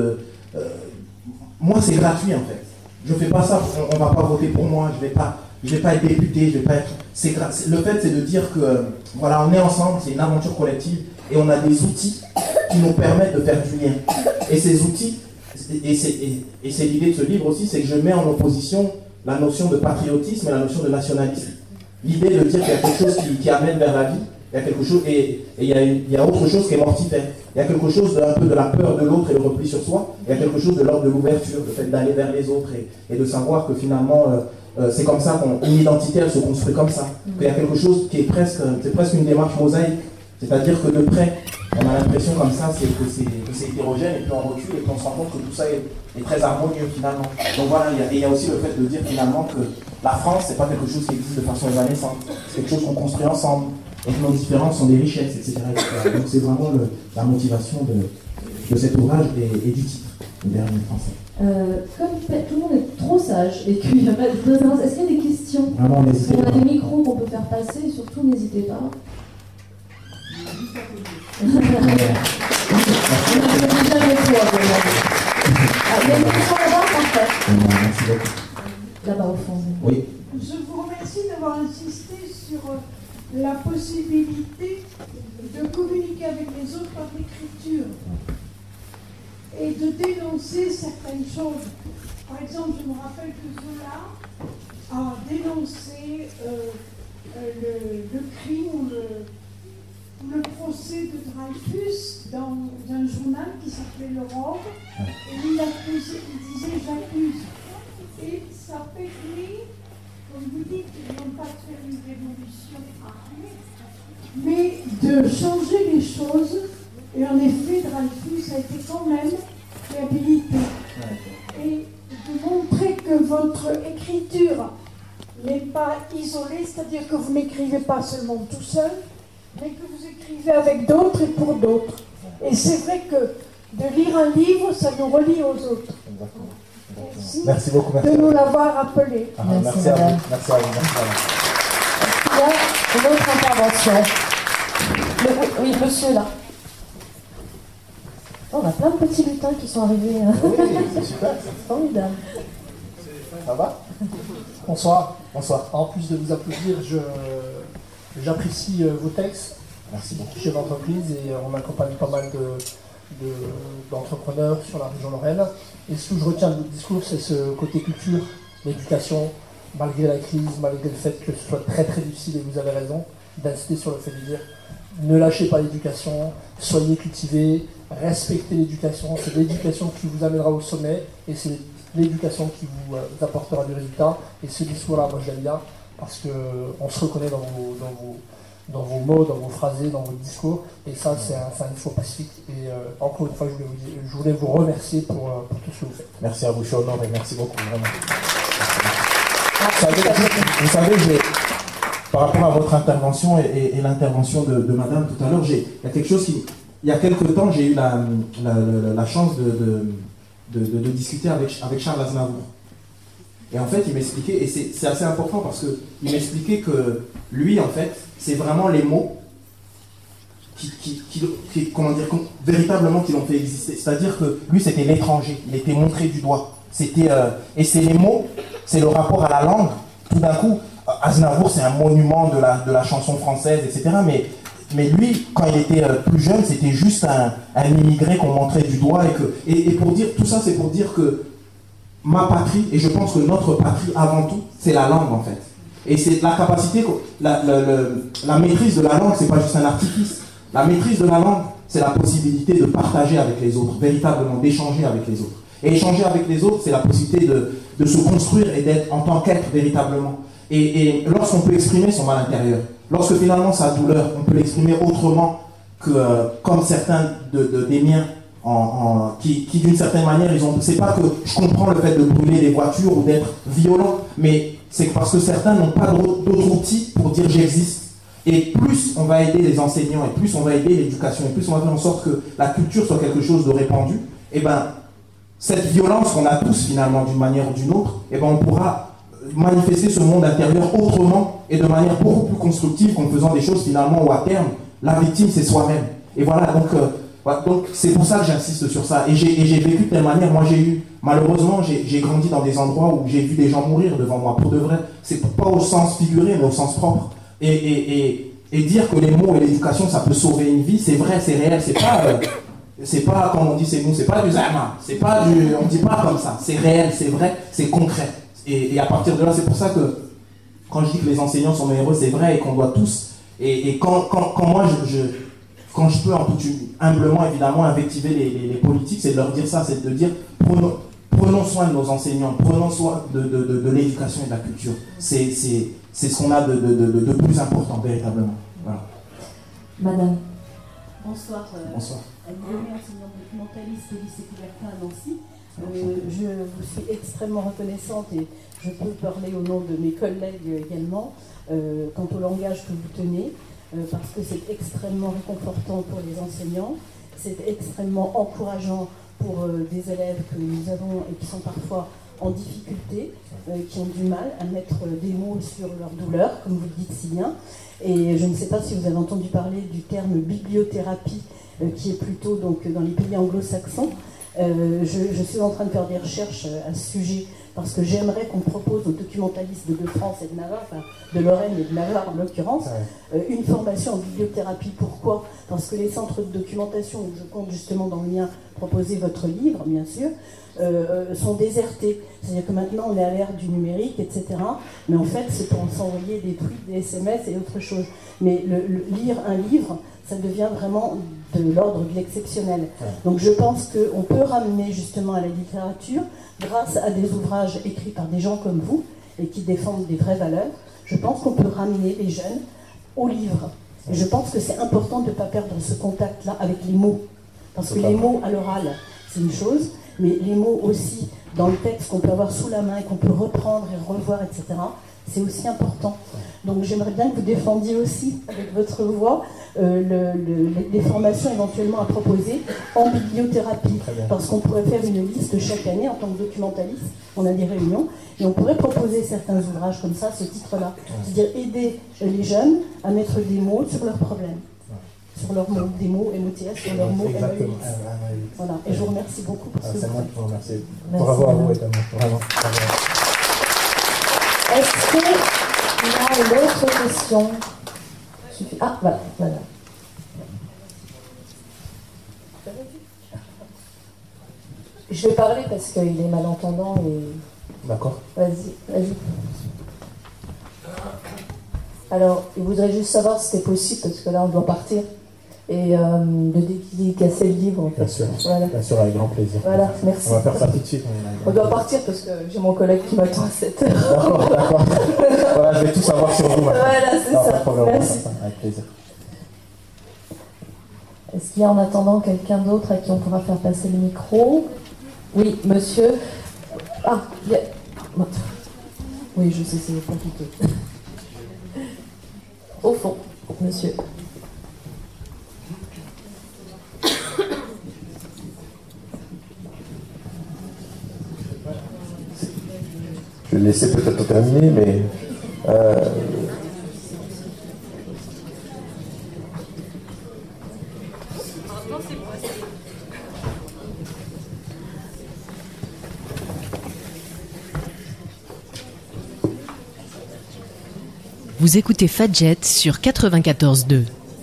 moi c'est gratuit en fait. Je ne fais pas ça, on ne va pas voter pour moi, je vais pas être député, je vais pas être. Le fait c'est de dire que voilà, on est ensemble, c'est une aventure collective et on a des outils qui nous permettent de faire du lien. Et ces outils. Et c'est l'idée de ce livre aussi, c'est que je mets en opposition la notion de patriotisme et la notion de nationalisme. L'idée de dire qu'il y a quelque chose qui amène vers la vie, il y a quelque chose, et il y a autre chose qui est mortifère. Il y a quelque chose un peu de la peur de l'autre et le repli sur soi, il y a quelque chose de l'ordre de l'ouverture, le fait d'aller vers les autres et de savoir que finalement c'est comme ça qu'une identité elle se construit comme ça. Qu'il y a quelque chose qui est presque une démarche mosaïque, c'est-à-dire que de près, on a l'impression comme ça que c'est hétérogène, et puis on recule, et puis on se rend compte que tout ça est très harmonieux finalement. Donc voilà, il y a aussi le fait de dire finalement que la France, c'est pas quelque chose qui existe de façon évanescente, c'est quelque chose qu'on construit ensemble, et que nos différences sont des richesses, etc. Donc c'est vraiment la motivation de cet ouvrage et du titre, Le Dernier Français. Comme tout le monde est trop sage et qu'il n'y a pas de besoin, est-ce qu'il y a des questions? Vraiment, n'hésitez pas. On a des micros qu'on peut faire passer, surtout n'hésitez pas. Il y a une question là-bas, parfait. Merci beaucoup. Là-bas au fond. Oui. Je vous remercie d'avoir insisté sur la possibilité de communiquer avec les autres par l'écriture et de dénoncer certaines choses. Par exemple, je me rappelle que Zola a dénoncé le crime ou le procès de Dreyfus dans un journal qui s'appelait L'Europe, et il disait j'accuse. Et ça permet, comme vous dites, non pas de faire une révolution armée, mais de changer les choses. Et en effet, Dreyfus a été quand même réhabilité. votre écriture n'est pas isolée, c'est-à-dire que vous n'écrivez pas seulement tout seul, mais que vous écrivez avec d'autres et pour d'autres. Et c'est vrai que de lire un livre, ça nous relie aux autres. Merci beaucoup. Merci de nous l'avoir rappelé. Merci à vous. Merci à vous. Il y a une autre intervention. Oui, monsieur, là. Oh, on a plein de petits lutins qui sont arrivés. Oui, c'est super. Formidable. Ça va? Bonsoir. Bonsoir. En plus de vous applaudir, j'apprécie vos textes. Merci beaucoup. Chez l'entreprise et on accompagne pas mal d'entrepreneurs sur la région Lorraine. Et ce que je retiens de votre discours, c'est ce côté culture, l'éducation, malgré la crise, malgré le fait que ce soit très très difficile, et vous avez raison, d'insister sur le fait de dire ne lâchez pas l'éducation, soyez cultivés, respectez l'éducation, c'est l'éducation qui vous amènera au sommet et c'est l'éducation qui vous apportera du résultat. Et ce discours-là, moi je l'aime bien parce qu'on se reconnaît dans vos mots, dans vos phrasés, dans votre discours, et ça c'est un discours pacifique. Et encore une fois, je voulais vous remercier pour tout ce que vous faites. Merci à vous, je suis honoré, merci beaucoup, vraiment. Vous savez, par rapport à votre intervention et l'intervention de madame tout à l'heure, il y a quelque chose qui... Il y a quelques temps, j'ai eu la chance de discuter avec Charles Aznavour. Et en fait, il m'expliquait, et c'est assez important parce qu'il m'expliquait que lui, en fait, c'est vraiment les mots véritablement qui l'ont fait exister. C'est-à-dire que lui, c'était l'étranger, il était montré du doigt. Et c'est les mots, c'est le rapport à la langue. Tout d'un coup, Aznavour, c'est un monument de la chanson française, etc. Mais lui, quand il était plus jeune, c'était juste un immigré qu'on montrait du doigt. Et pour dire, tout ça, c'est pour dire que ma patrie, et je pense que notre patrie, avant tout, c'est la langue, en fait. Et c'est la capacité, la maîtrise de la langue, c'est pas juste un artifice. La maîtrise de la langue, c'est la possibilité de partager avec les autres, véritablement, d'échanger avec les autres. Et échanger avec les autres, c'est la possibilité de se construire et d'être en tant qu'être véritablement. Et lorsqu'on peut exprimer son mal intérieur, lorsque finalement sa douleur, on peut l'exprimer autrement que comme certains des miens, qui d'une certaine manière, c'est pas que je comprends le fait de brûler les voitures ou d'être violent, mais c'est parce que certains n'ont pas d'autres outils pour dire j'existe. Et plus on va aider les enseignants, et plus on va aider l'éducation, et plus on va faire en sorte que la culture soit quelque chose de répandu, et ben cette violence qu'on a tous finalement d'une manière ou d'une autre, et ben on pourra manifester ce monde intérieur autrement et de manière beaucoup plus constructive qu'en faisant des choses finalement où à terme la victime c'est soi-même. Et voilà, donc c'est pour ça que j'insiste sur ça. Et j'ai vécu de telle manière. Moi malheureusement j'ai grandi dans des endroits où j'ai vu des gens mourir devant moi pour de vrai. C'est pas au sens figuré mais au sens propre. Et dire que les mots et l'éducation ça peut sauver une vie, c'est vrai, c'est réel, c'est pas comme on dit c'est nous, c'est pas du zama, on dit pas comme ça, c'est réel, c'est vrai, c'est concret. Et à partir de là, c'est pour ça que quand je dis que les enseignants sont meilleurs, c'est vrai et qu'on doit tous. Et quand moi, quand je peux humblement, évidemment, invectiver les politiques, c'est de leur dire ça, c'est de dire prenons soin de nos enseignants, prenons soin de l'éducation et de la culture. C'est ce qu'on a de plus important, véritablement. Voilà. Madame. Bonsoir. Bonsoir. Enseignante documentaliste au lycée Coubertin à Nancy. Je vous suis extrêmement reconnaissante et je peux parler au nom de mes collègues également quant au langage que vous tenez parce que c'est extrêmement réconfortant pour les enseignants, c'est extrêmement encourageant pour des élèves que nous avons et qui sont parfois en difficulté, qui ont du mal à mettre des mots sur leur douleur, comme vous le dites si bien. Et je ne sais pas si vous avez entendu parler du terme bibliothérapie qui est plutôt donc, dans les pays anglo-saxons. Je suis en train de faire des recherches à ce sujet parce que j'aimerais qu'on propose aux documentalistes de France et de Navarre, enfin de Lorraine et de Navarre en l'occurrence, une formation en bibliothérapie. Pourquoi ? Parce que les centres de documentation, où je compte justement dans le mien proposer votre livre, bien sûr, sont désertés. C'est-à-dire que maintenant on est à l'ère du numérique, etc. Mais en fait c'est pour s'envoyer des tweets, des SMS et autre chose. Mais lire un livre, ça devient vraiment de l'ordre de l'exceptionnel. Donc je pense qu'on peut ramener justement à la littérature, grâce à des ouvrages écrits par des gens comme vous, et qui défendent des vraies valeurs, je pense qu'on peut ramener les jeunes au livre. Et je pense que c'est important de ne pas perdre ce contact-là avec les mots. Parce que les mots à l'oral, c'est une chose, mais les mots aussi dans le texte qu'on peut avoir sous la main et qu'on peut reprendre et revoir, etc. C'est aussi important. Donc j'aimerais bien que vous défendiez aussi, avec votre voix, les formations éventuellement à proposer en bibliothérapie. Parce qu'on pourrait faire une liste chaque année en tant que documentaliste, on a des réunions, et on pourrait proposer certains ouvrages comme ça, ce titre-là. C'est-à-dire aider les jeunes à mettre des mots sur leurs problèmes. Sur leurs mots, des mots MOTS, sur leurs mots Exactement. MEX. Voilà. Et je vous remercie beaucoup pour ce C'est moi qui vous remercie. Merci, Bravo à vous, madame. également. Vraiment. Bravo. Est-ce qu'il y a une autre question? Ah, voilà. Je vais parler parce qu'il est malentendant et... D'accord. Vas-y. Alors, il voudrait juste savoir si c'était possible, parce que là, on doit partir, et de dédicacer le livre. En fait. Bien sûr. Voilà. Bien sûr, avec grand plaisir. Voilà, merci. On va faire ça tout de suite. On doit partir parce que j'ai mon collègue qui m'attend à 7h. D'accord. Voilà, je vais tout savoir sur vous maintenant. Voilà, c'est Non, ça. pas de problème, Merci. avec plaisir. Est-ce qu'il y a en attendant quelqu'un d'autre à qui on pourra faire passer le micro? Oui, monsieur. Ah, il y a... Oui, je sais, c'est compliqué. Au fond, monsieur. Je vais le laisser peut-être terminer, mais Vous écoutez Fadjet sur 94.2.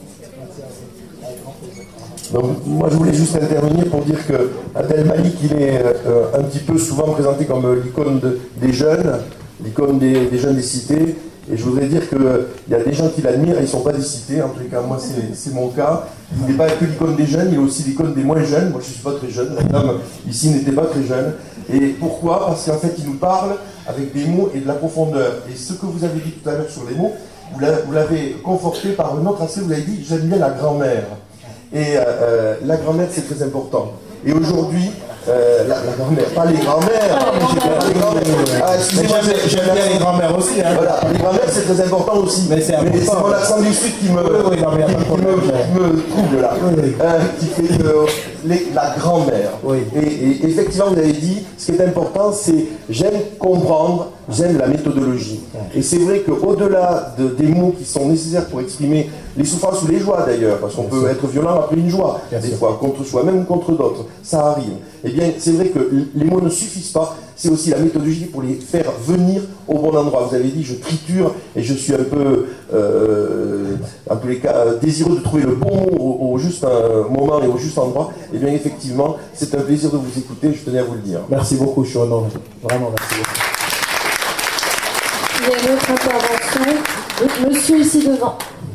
donc, moi je voulais juste intervenir pour dire que Abdel Malik, il est un petit peu souvent présenté comme l'icône des jeunes, l'icône des jeunes des cités. Et je voudrais dire qu'il y a des gens qui l'admirent et ils ne sont pas des cités. En tout cas, moi c'est mon cas. Il n'est pas que l'icône des jeunes, il est aussi l'icône des moins jeunes. Moi je ne suis pas très jeune, l'homme ici n'était pas très jeune. Et pourquoi? Parce qu'en fait il nous parle avec des mots et de la profondeur. Et ce que vous avez dit tout à l'heure sur les mots, vous l'avez conforté par un autre aspect, vous avez dit j'aime bien la grand-mère. Et la grand-mère c'est très important. Et aujourd'hui, la grand-mère, pas les grand-mères. Les grand-mères. Ah, excusez-moi, j'aime bien les grand-mères aussi. Hein. Voilà, les grand-mères c'est très important aussi. Mais c'est mon accent du sud qui me trouble là. Qui fait que la grand-mère. Oui. Et effectivement, vous avez dit, ce qui est important, c'est j'aime comprendre, j'aime la méthodologie. Et c'est vrai qu'au-delà des mots qui sont nécessaires pour exprimer les souffrances ou les joies d'ailleurs, parce qu'on peut être violent après une joie, des fois, contre soi-même ou contre d'autres, ça arrive. Eh bien, c'est vrai que les mots ne suffisent pas, c'est aussi la méthodologie pour les faire venir au bon endroit. Vous avez dit, je triture et je suis un peu, en tous les cas, désireux de trouver le bon mot au juste moment et au juste endroit. Eh bien, effectivement, c'est un plaisir de vous écouter, je tenais à vous le dire. Merci beaucoup, je suis honoré. Vraiment, merci beaucoup. Il y a une autre intervention. Monsieur ici devant.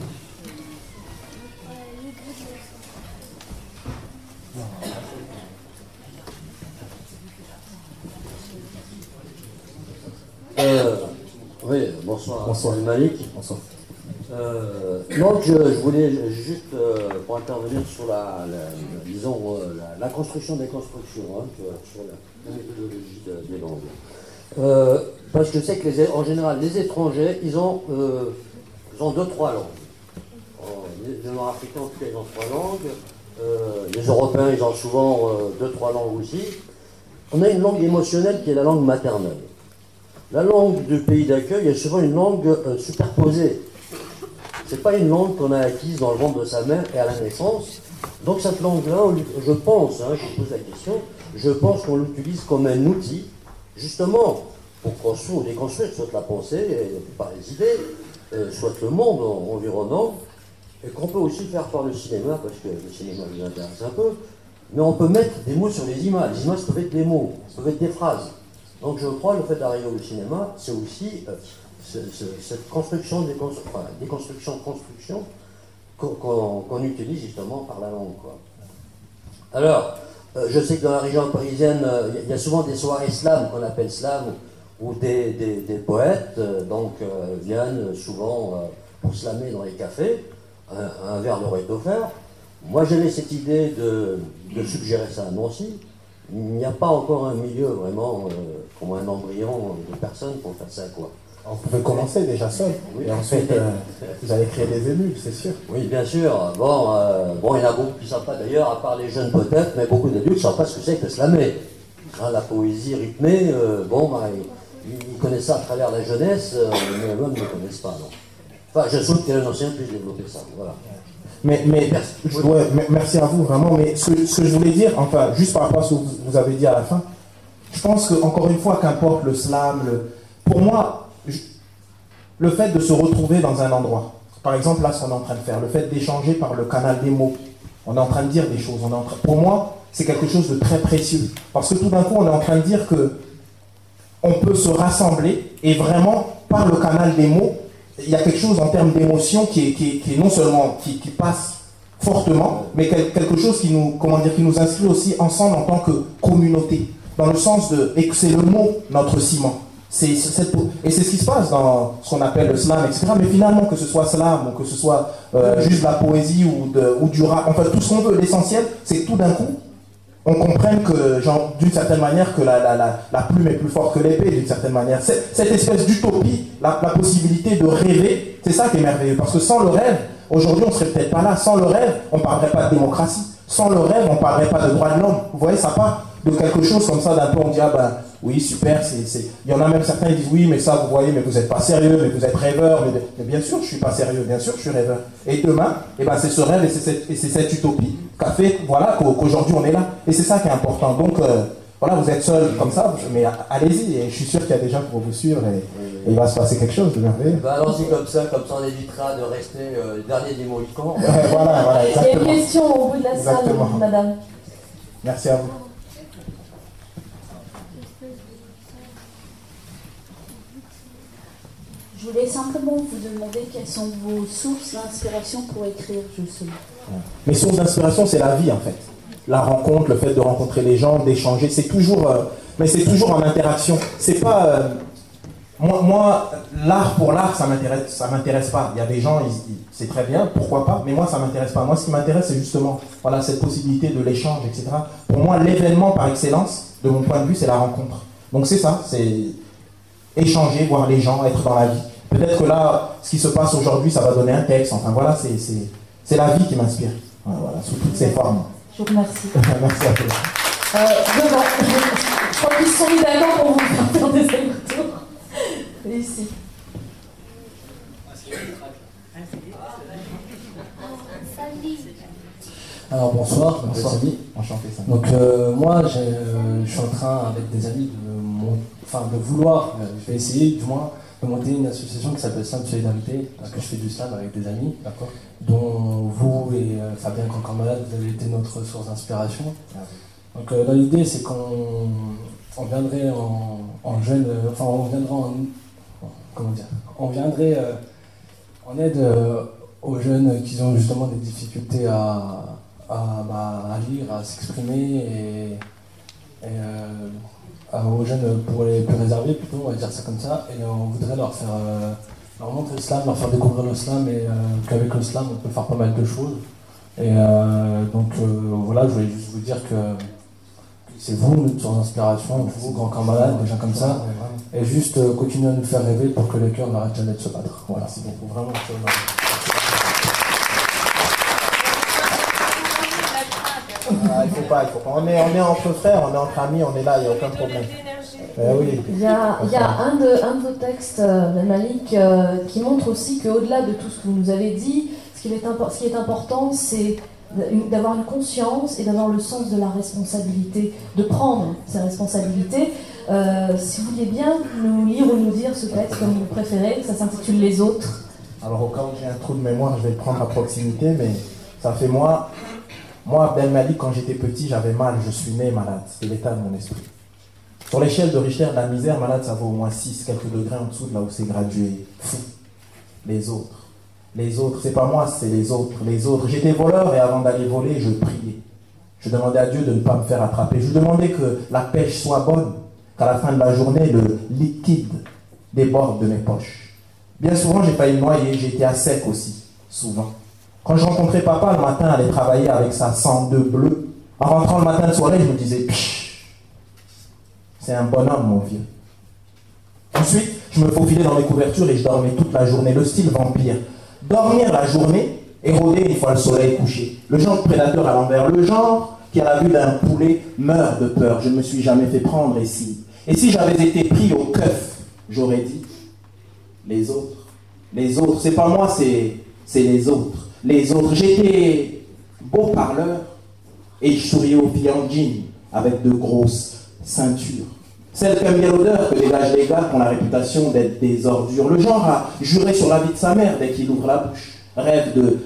Oui, bonsoir. Bonsoir. Malik. Bonsoir. Donc, je voulais juste, pour intervenir sur la construction des constructions, sur la méthodologie des langues. Parce que je sais que en général, les étrangers, ils ont 2-3 langues. Les Nord-Africains, en tout cas, ils ont 3 langues. Les Européens, ils ont souvent 2-3 langues aussi. On a une langue émotionnelle qui est la langue maternelle. La langue du pays d'accueil est souvent une langue superposée. C'est pas une langue qu'on a acquise dans le ventre de sa mère et à la naissance. Donc cette langue-là, je pense, je pose la question, je pense qu'on l'utilise comme un outil, justement, pour construire ou déconstruire soit la pensée, par les idées, soit le monde environnant, et qu'on peut aussi faire par le cinéma, parce que le cinéma nous intéresse un peu, mais on peut mettre des mots sur les images. Les images peuvent être des mots, peuvent être des phrases. Donc je crois que le fait d'arriver au cinéma, c'est aussi cette construction, déconstruction, construction qu'on utilise justement par la langue, quoi. Alors, je sais que dans la région parisienne, il y a souvent des soirées slam, qu'on appelle slam, où des poètes viennent souvent pour slammer dans les cafés. Un verre leur est offert. Moi j'avais cette idée de suggérer ça à Nancy. il n'y a pas encore un milieu vraiment comme un embryon de personnes pour faire ça, quoi. On pouvait commencer déjà seul, oui. Et ensuite vous allez créer des émules, c'est sûr. Oui, bien sûr. Bon, il y en a beaucoup qui ne savent pas d'ailleurs, à part les jeunes peut-être, mais beaucoup d'adultes ne savent pas ce que c'est que slammer. Hein, la poésie rythmée, ils connaissent ça à travers la jeunesse, mais eux-mêmes ne connaissent pas, non. Enfin, je souhaite que les anciens puissent développer ça, voilà. Merci à vous, vraiment, mais ce que je voulais dire, enfin, juste par rapport à ce que vous avez dit à la fin, je pense que, encore une fois, qu'importe le slam, pour moi, le fait de se retrouver dans un endroit, par exemple là ce qu'on est en train de faire, le fait d'échanger par le canal des mots, on est en train de dire des choses, pour moi c'est quelque chose de très précieux, parce que tout d'un coup on est en train de dire que on peut se rassembler et vraiment par le canal des mots, il y a quelque chose en termes d'émotion qui est non seulement qui passe fortement, mais quelque chose qui nous inscrit aussi ensemble en tant que communauté, dans le sens et que c'est le mot notre ciment. Et c'est ce qui se passe dans ce qu'on appelle le slam, etc. Mais finalement, que ce soit slam ou que ce soit juste de la poésie ou du rap, enfin tout ce qu'on veut, l'essentiel, c'est que tout d'un coup, on comprenne que, d'une certaine manière, que la plume est plus forte que l'épée, d'une certaine manière. Cette espèce d'utopie, la possibilité de rêver, c'est ça qui est merveilleux. Parce que sans le rêve, aujourd'hui, on ne serait peut-être pas là. Sans le rêve, on ne parlerait pas de démocratie. Sans le rêve, on ne parlerait pas de droits de l'homme. Vous voyez, ça part de quelque chose comme ça, d'un peu, on dit, oui, super, il y en a même certains qui disent, oui, mais ça, vous voyez, mais vous n'êtes pas sérieux, mais vous êtes rêveur. Mais bien sûr, je ne suis pas sérieux, bien sûr, je suis rêveur. Et demain, c'est ce rêve et c'est cette utopie qu'a fait, voilà, qu'aujourd'hui on est là. Et c'est ça qui est important. Donc, voilà, vous êtes seul comme ça, mais allez-y, et je suis sûr qu'il y a des gens qui vont vous suivre et il va se passer quelque chose de merveilleux. Allons-y comme ça on évitera de rester le dernier des Mohicans. Voilà, exactement. Il y a une question au bout de la salle, madame. Merci à vous. Je voulais simplement vous demander quelles sont vos sources d'inspiration pour écrire, justement. Mes sources d'inspiration, c'est la vie, en fait. La rencontre, le fait de rencontrer les gens, d'échanger, c'est toujours... mais c'est toujours en interaction. C'est pas... moi, l'art pour l'art, ça m'intéresse pas. Il y a des gens, c'est très bien, pourquoi pas, mais moi, ça m'intéresse pas. Moi, ce qui m'intéresse, c'est justement cette possibilité de l'échange, etc. Pour moi, l'événement par excellence, de mon point de vue, c'est la rencontre. Donc c'est ça, c'est échanger, voir les gens, être dans la vie. Peut-être que là, ce qui se passe aujourd'hui, ça va donner un texte. Enfin voilà, c'est la vie qui m'inspire. Voilà, sous toutes ses formes. Je vous remercie. Merci à tous. Je crois qu'ils se sont mis d'accord pour vous faire des allers-retours. Et ici. Alors bonsoir, Samy. Enchanté, Samy. Donc moi, je suis en train avec des amis de vouloir, je vais essayer du moins de monter une association qui s'appelle Slam Solidarité, parce que je fais du slam avec des amis, dont vous et Fabien Cancan-Malade, vous avez été notre source d'inspiration. Donc dans l'idée, c'est qu'on viendrait en jeune, on viendrait en aide aux jeunes qui ont justement des difficultés à lire, à s'exprimer et aux jeunes pour les plus réservés plutôt, on va dire ça comme ça, et on voudrait leur montrer le slam, leur faire découvrir le slam, et qu'avec le slam on peut faire pas mal de choses. Et donc voilà, je voulais juste vous dire que c'est vous notre source d'inspiration, vous Grand Camp Malade, des gens comme ça, et juste continuer à nous faire rêver pour que les cœurs n'arrêtent jamais de se battre. Voilà, c'est beaucoup, vraiment. Il faut pas. On est entre frères, on est entre amis, on est là, il n'y a aucun problème. Oui. Il y a un de vos textes, Malik, qui montre aussi qu'au-delà de tout ce que vous nous avez dit, ce qui est important, c'est d'avoir une conscience et d'avoir le sens de la responsabilité, de prendre ses responsabilités. Si vous vouliez bien nous lire ou nous dire ce texte comme vous préférez, ça s'intitule Les Autres. Alors au cas où j'ai un trou de mémoire, je vais le prendre à proximité, mais ça fait moi, Abdel Malik, quand j'étais petit, j'avais mal, je suis né malade, c'était l'état de mon esprit. Sur l'échelle de Richter de la misère, malade, ça vaut au moins 6, quelques degrés en dessous de là où c'est gradué. Fou. Les autres, c'est pas moi, c'est les autres. J'étais voleur et avant d'aller voler, je priais. Je demandais à Dieu de ne pas me faire attraper. Je demandais que la pêche soit bonne, qu'à la fin de la journée, le liquide déborde de mes poches. Bien souvent, j'ai failli me noyer, j'ai été à sec aussi, souvent. Quand je rencontrais papa le matin, aller travailler avec sa 102 bleue, en rentrant le matin de soirée, je me disais, C'est un bonhomme, mon vieux. Ensuite, je me faufilais dans mes couvertures et je dormais toute la journée, le style vampire. Dormir la journée et rôder une fois le soleil couché. Le genre de prédateur à l'envers, le genre qui à la vue d'un poulet meurt de peur. Je ne me suis jamais fait prendre ici. Et si j'avais été pris au keuf, j'aurais dit, les autres, c'est pas moi, c'est les autres. Les autres, j'étais beau parleur et je souriais aux filles en jean avec de grosses ceintures. Celles qui aiment bien l'odeur que dégagent les gars qui ont la réputation d'être des ordures. Le genre à jurer sur la vie de sa mère dès qu'il ouvre la bouche. Rêve de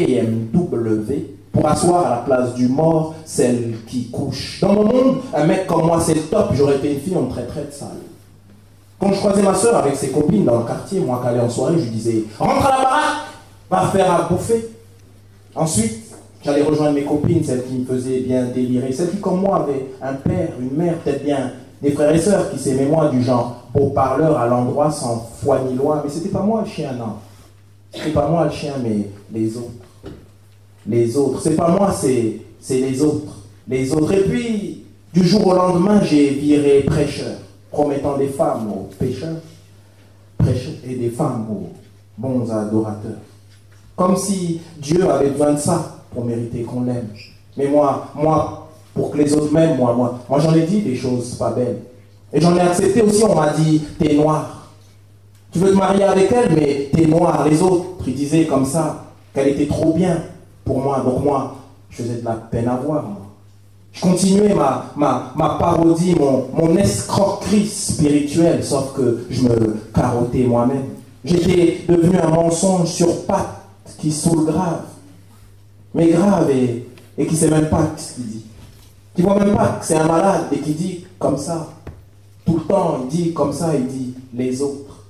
BMW pour asseoir à la place du mort celle qui couche. Dans mon monde, un mec comme moi c'est le top, j'aurais été une fille, on me traiterait de sale. Quand je croisais ma soeur avec ses copines dans le quartier, moi qu'elle allait en soirée, je lui disais « Rentre à la baraque, va faire à bouffer ». Ensuite, j'allais rejoindre mes copines, celles qui me faisaient bien délirer, celles qui comme moi avaient un père, une mère, peut-être bien des frères et sœurs qui s'aimaient moi du genre beau parleur à l'endroit sans foi ni loi. Mais c'était pas moi le chien, non. C'était pas moi le chien, mais les autres. Les autres. C'est pas moi, c'est les autres. Les autres. Et puis, du jour au lendemain, j'ai viré prêcheur, promettant des femmes aux pécheurs, prêcheurs et des femmes aux bons adorateurs. Comme si Dieu avait besoin de ça pour mériter qu'on l'aime. Mais moi, pour que les autres m'aiment, moi j'en ai dit des choses pas belles. Et j'en ai accepté aussi, on m'a dit, t'es noir. Tu veux te marier avec elle, mais t'es noir. Les autres, ils disaient comme ça, qu'elle était trop bien pour moi. Donc moi, je faisais de la peine à voir. Moi. Je continuais ma parodie, mon escroquerie spirituelle, sauf que je me carottais moi-même. J'étais devenu un mensonge sur pattes qui saoule grave. Mais grave et qui sait même pas ce qu'il dit. Qui voit même pas que c'est un malade et qui dit comme ça. Tout le temps, il dit comme ça, il dit les autres.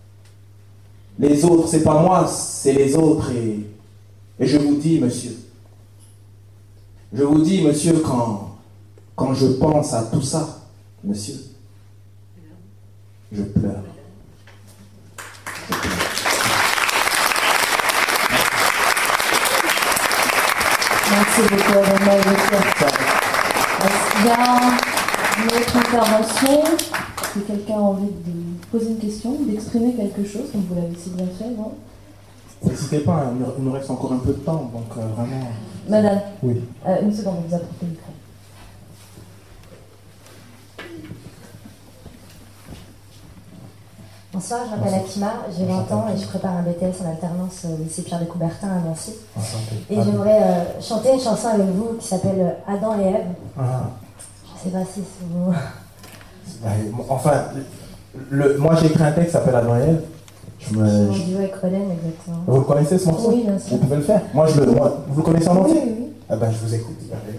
Les autres, c'est pas moi, c'est les autres. Et je vous dis, monsieur, quand je pense à tout ça, monsieur, je pleure. Merci beaucoup, Adama. Est-ce qu'il y a une autre intervention? Si quelqu'un a envie de poser une question, d'exprimer quelque chose, comme vous l'avez si bien fait, non? N'hésitez pas, il nous reste encore un peu de temps, donc vraiment... Madame, oui. Une seconde, vous apportez le micro. Bonsoir, je m'appelle Akima, j'ai 20 ans et je prépare un BTS en alternance au lycée Pierre de Coubertin à Nancy. Et j'aimerais chanter une chanson avec vous qui s'appelle Adam et Ève. Je ne sais pas si c'est vous... Enfin, moi j'ai écrit un texte qui s'appelle Adam et Ève. Je duo avec Roden, exactement. Vous le connaissez ce morceau? Oui, bien sûr. Vous pouvez le faire? Vous le connaissez en entier? Oui. Ah ben je vous écoute.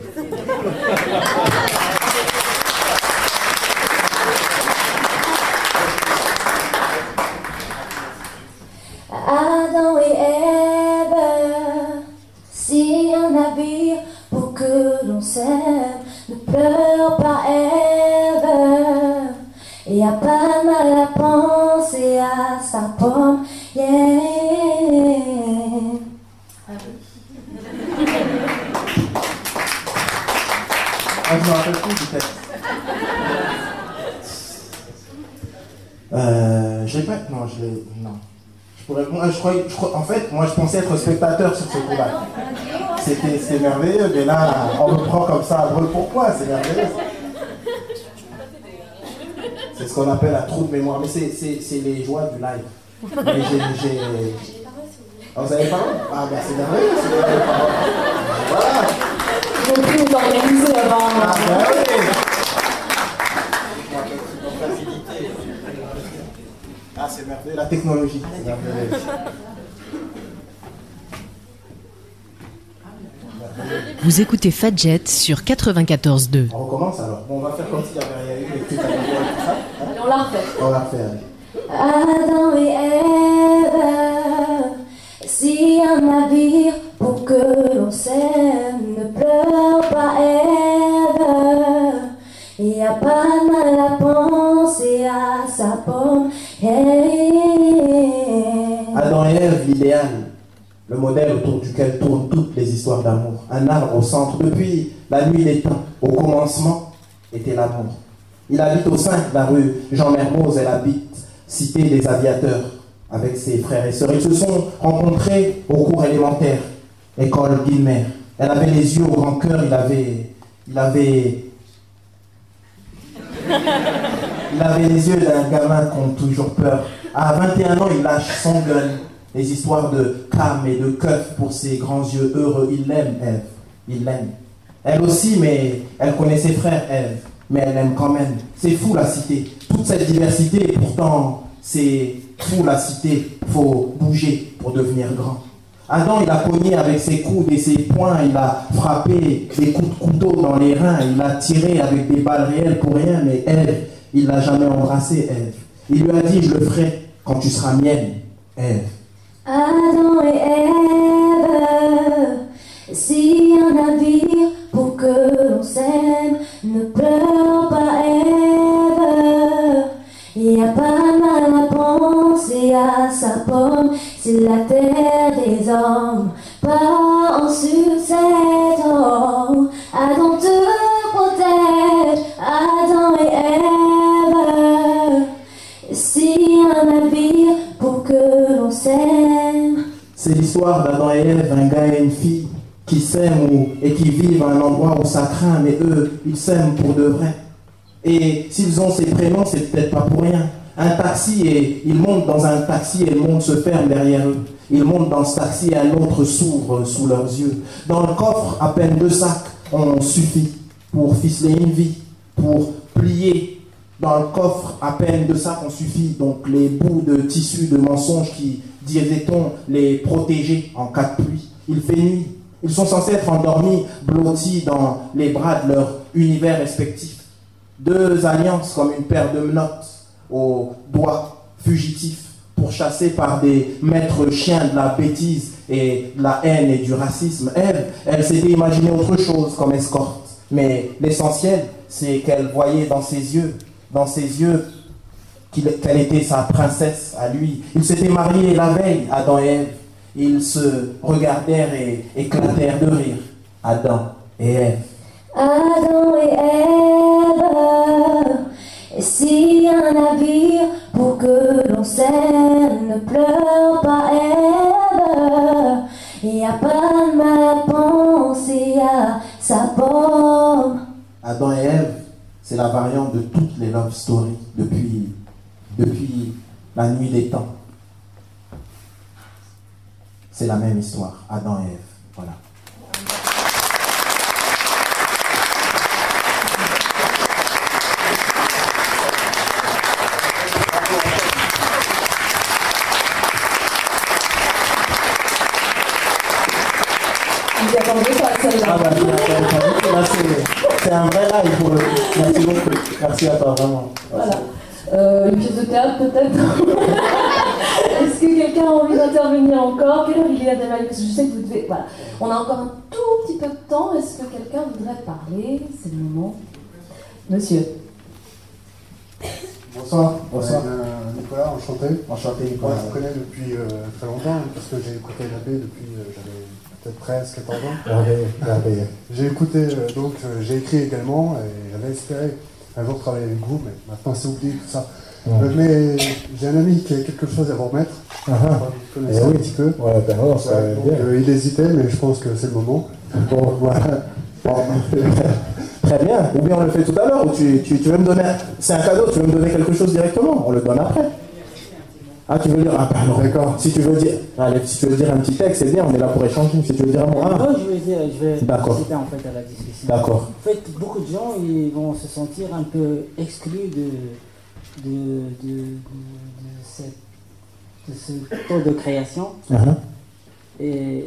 Adam et Ève, si un navire pour que l'on s'aime, ne pleure pas Ève, et y'a pas de mal à penser à sa pomme, yeah. Je me rappelle plus du texte. Je l'ai pas. Non, je l'ai. Non. En fait, moi je pensais être spectateur sur ce coup-là. C'est merveilleux, mais là, on me prend comme ça à brûle pourquoi, c'est merveilleux. C'est ce qu'on appelle la trou de mémoire, mais c'est les joies du live. Mais Ah, vous avez parlé? Ah, ben c'est merveilleux, Voilà. Ils ont pu nous organiser avant. Ah, ben oui. Ah, c'est merveilleux, la technologie. C'est merveilleux. Vous écoutez Fadjet sur 94.2. On recommence alors. Bon, on va faire comme s'il n'y avait rien eu, et tout ça. Hein? On l'a refait. On l'a refait, allez. Adam et Ève, si un navire pour que l'on s'aime, ne pleure pas Ève, et y a pas de mal à penser à sa pomme. Adam et Ève, l'idéal, le modèle autour duquel tournent toutes les histoires d'amour. Un arbre au centre, depuis la nuit des temps, au commencement était l'amour. Il habite au 5 de la rue Jean-Mermoz, elle habite cité des aviateurs avec ses frères et sœurs. Ils se sont rencontrés au cours élémentaire, école Guilmer. Elle avait les yeux au grand cœur, il avait les yeux d'un gamin qui ont toujours peur. À 21 ans, il lâche son gun. Les histoires de Cam et de Keuf pour ses grands yeux heureux. Il l'aime, Ève. Il l'aime. Elle aussi, mais elle connaît ses frères, Ève. Mais elle aime quand même. C'est fou la cité. Toute cette diversité, et pourtant, c'est fou la cité. Faut bouger pour devenir grand. Adam, il a cogné avec ses coudes et ses poings, il a frappé des coups de couteau dans les reins, il a tiré avec des balles réelles pour rien, mais Ève, il l'a jamais embrassée, Ève. Il lui a dit, je le ferai quand tu seras mienne, Ève. Adam et Ève, si un navire pour que l'on s'aime, ne pleure pas, Ève. Y a pas mal à penser à sa pomme, c'est la terre des hommes, pas en succès d'or. Adam te protège, Adam et Ève. Si un navire pour que l'on s'aime. C'est l'histoire d'Adam et Ève, un gars et une fille qui s'aiment et qui vivent à un endroit où ça craint, mais eux, ils s'aiment pour de vrai. Et s'ils ont ces prénoms, c'est peut-être pas pour rien. Un taxi, et ils montent dans un taxi et le monde se ferme derrière eux. Ils montent dans ce taxi et un autre s'ouvre sous leurs yeux. Dans le coffre, à peine 2 sacs ont suffi pour ficeler une vie, pour plier. Dans le coffre, à peine 2 sacs ont suffi. Donc les bouts de tissu de mensonges qui, disait-on, les protéger en cas de pluie. Il fait nuit. Ils sont censés être endormis, blottis dans les bras de leur univers respectif. 2 alliances comme une paire de menottes aux doigts fugitifs, pourchassés par des maîtres chiens de la bêtise et de la haine et du racisme. Elle s'était imaginé autre chose comme escorte. Mais l'essentiel, c'est qu'elle voyait dans ses yeux qu'elle était sa princesse à lui. Ils s'étaient mariés la veille, Adam et Ève. Ils se regardèrent et éclatèrent de rire. Adam et Ève. Adam et Ève. Et si un navire pour que l'on s'aime, ne pleure pas, Ève. Y a pas de mal à penser à sa pomme. Adam et Ève, c'est la variante de toutes les love stories depuis la nuit des temps. C'est la même histoire, Adam et Ève. Voilà. Vous attendez pas celle-là. Ah bah, là, c'est un vrai live pour le coup. Merci beaucoup. Merci à toi, vraiment. Voilà. Une pièce de théâtre peut-être. Est-ce que quelqu'un a envie d'intervenir encore? Quelle heure il est, Adèle Malick? Parce que je sais que vous devez... Voilà. On a encore un tout petit peu de temps. Est-ce que quelqu'un voudrait parler? C'est le moment. Monsieur. Bonsoir. Bonsoir. Nicolas, enchanté. Enchanté, Nicolas. Moi, je vous connais depuis très longtemps, parce que j'ai écouté l'abbé depuis, j'avais peut-être 13, 14 ans. J'ai écouté, donc j'ai écrit également, et j'avais espéré un jour travailler avec vous, mais maintenant c'est oublié tout ça. Mais j'ai un ami qui a quelque chose à vous remettre. Vous connaissez un petit peu. Ouais, ben non, ça donc, il hésitait, mais je pense que c'est le moment. Bon, voilà. Bon. Très bien. Ou bien on le fait tout à l'heure, ou tu veux me donner... C'est un cadeau, tu veux me donner quelque chose directement? On le donne après. Ah, tu veux dire... Ah, pardon. D'accord. Si tu veux dire... Allez, si tu veux dire un petit texte, c'est bien, on est là pour échanger. Si tu veux dire un mot... Non, je vais participer en fait à la discussion. D'accord. En fait, beaucoup de gens ils vont se sentir un peu exclus de ce taux de création. Et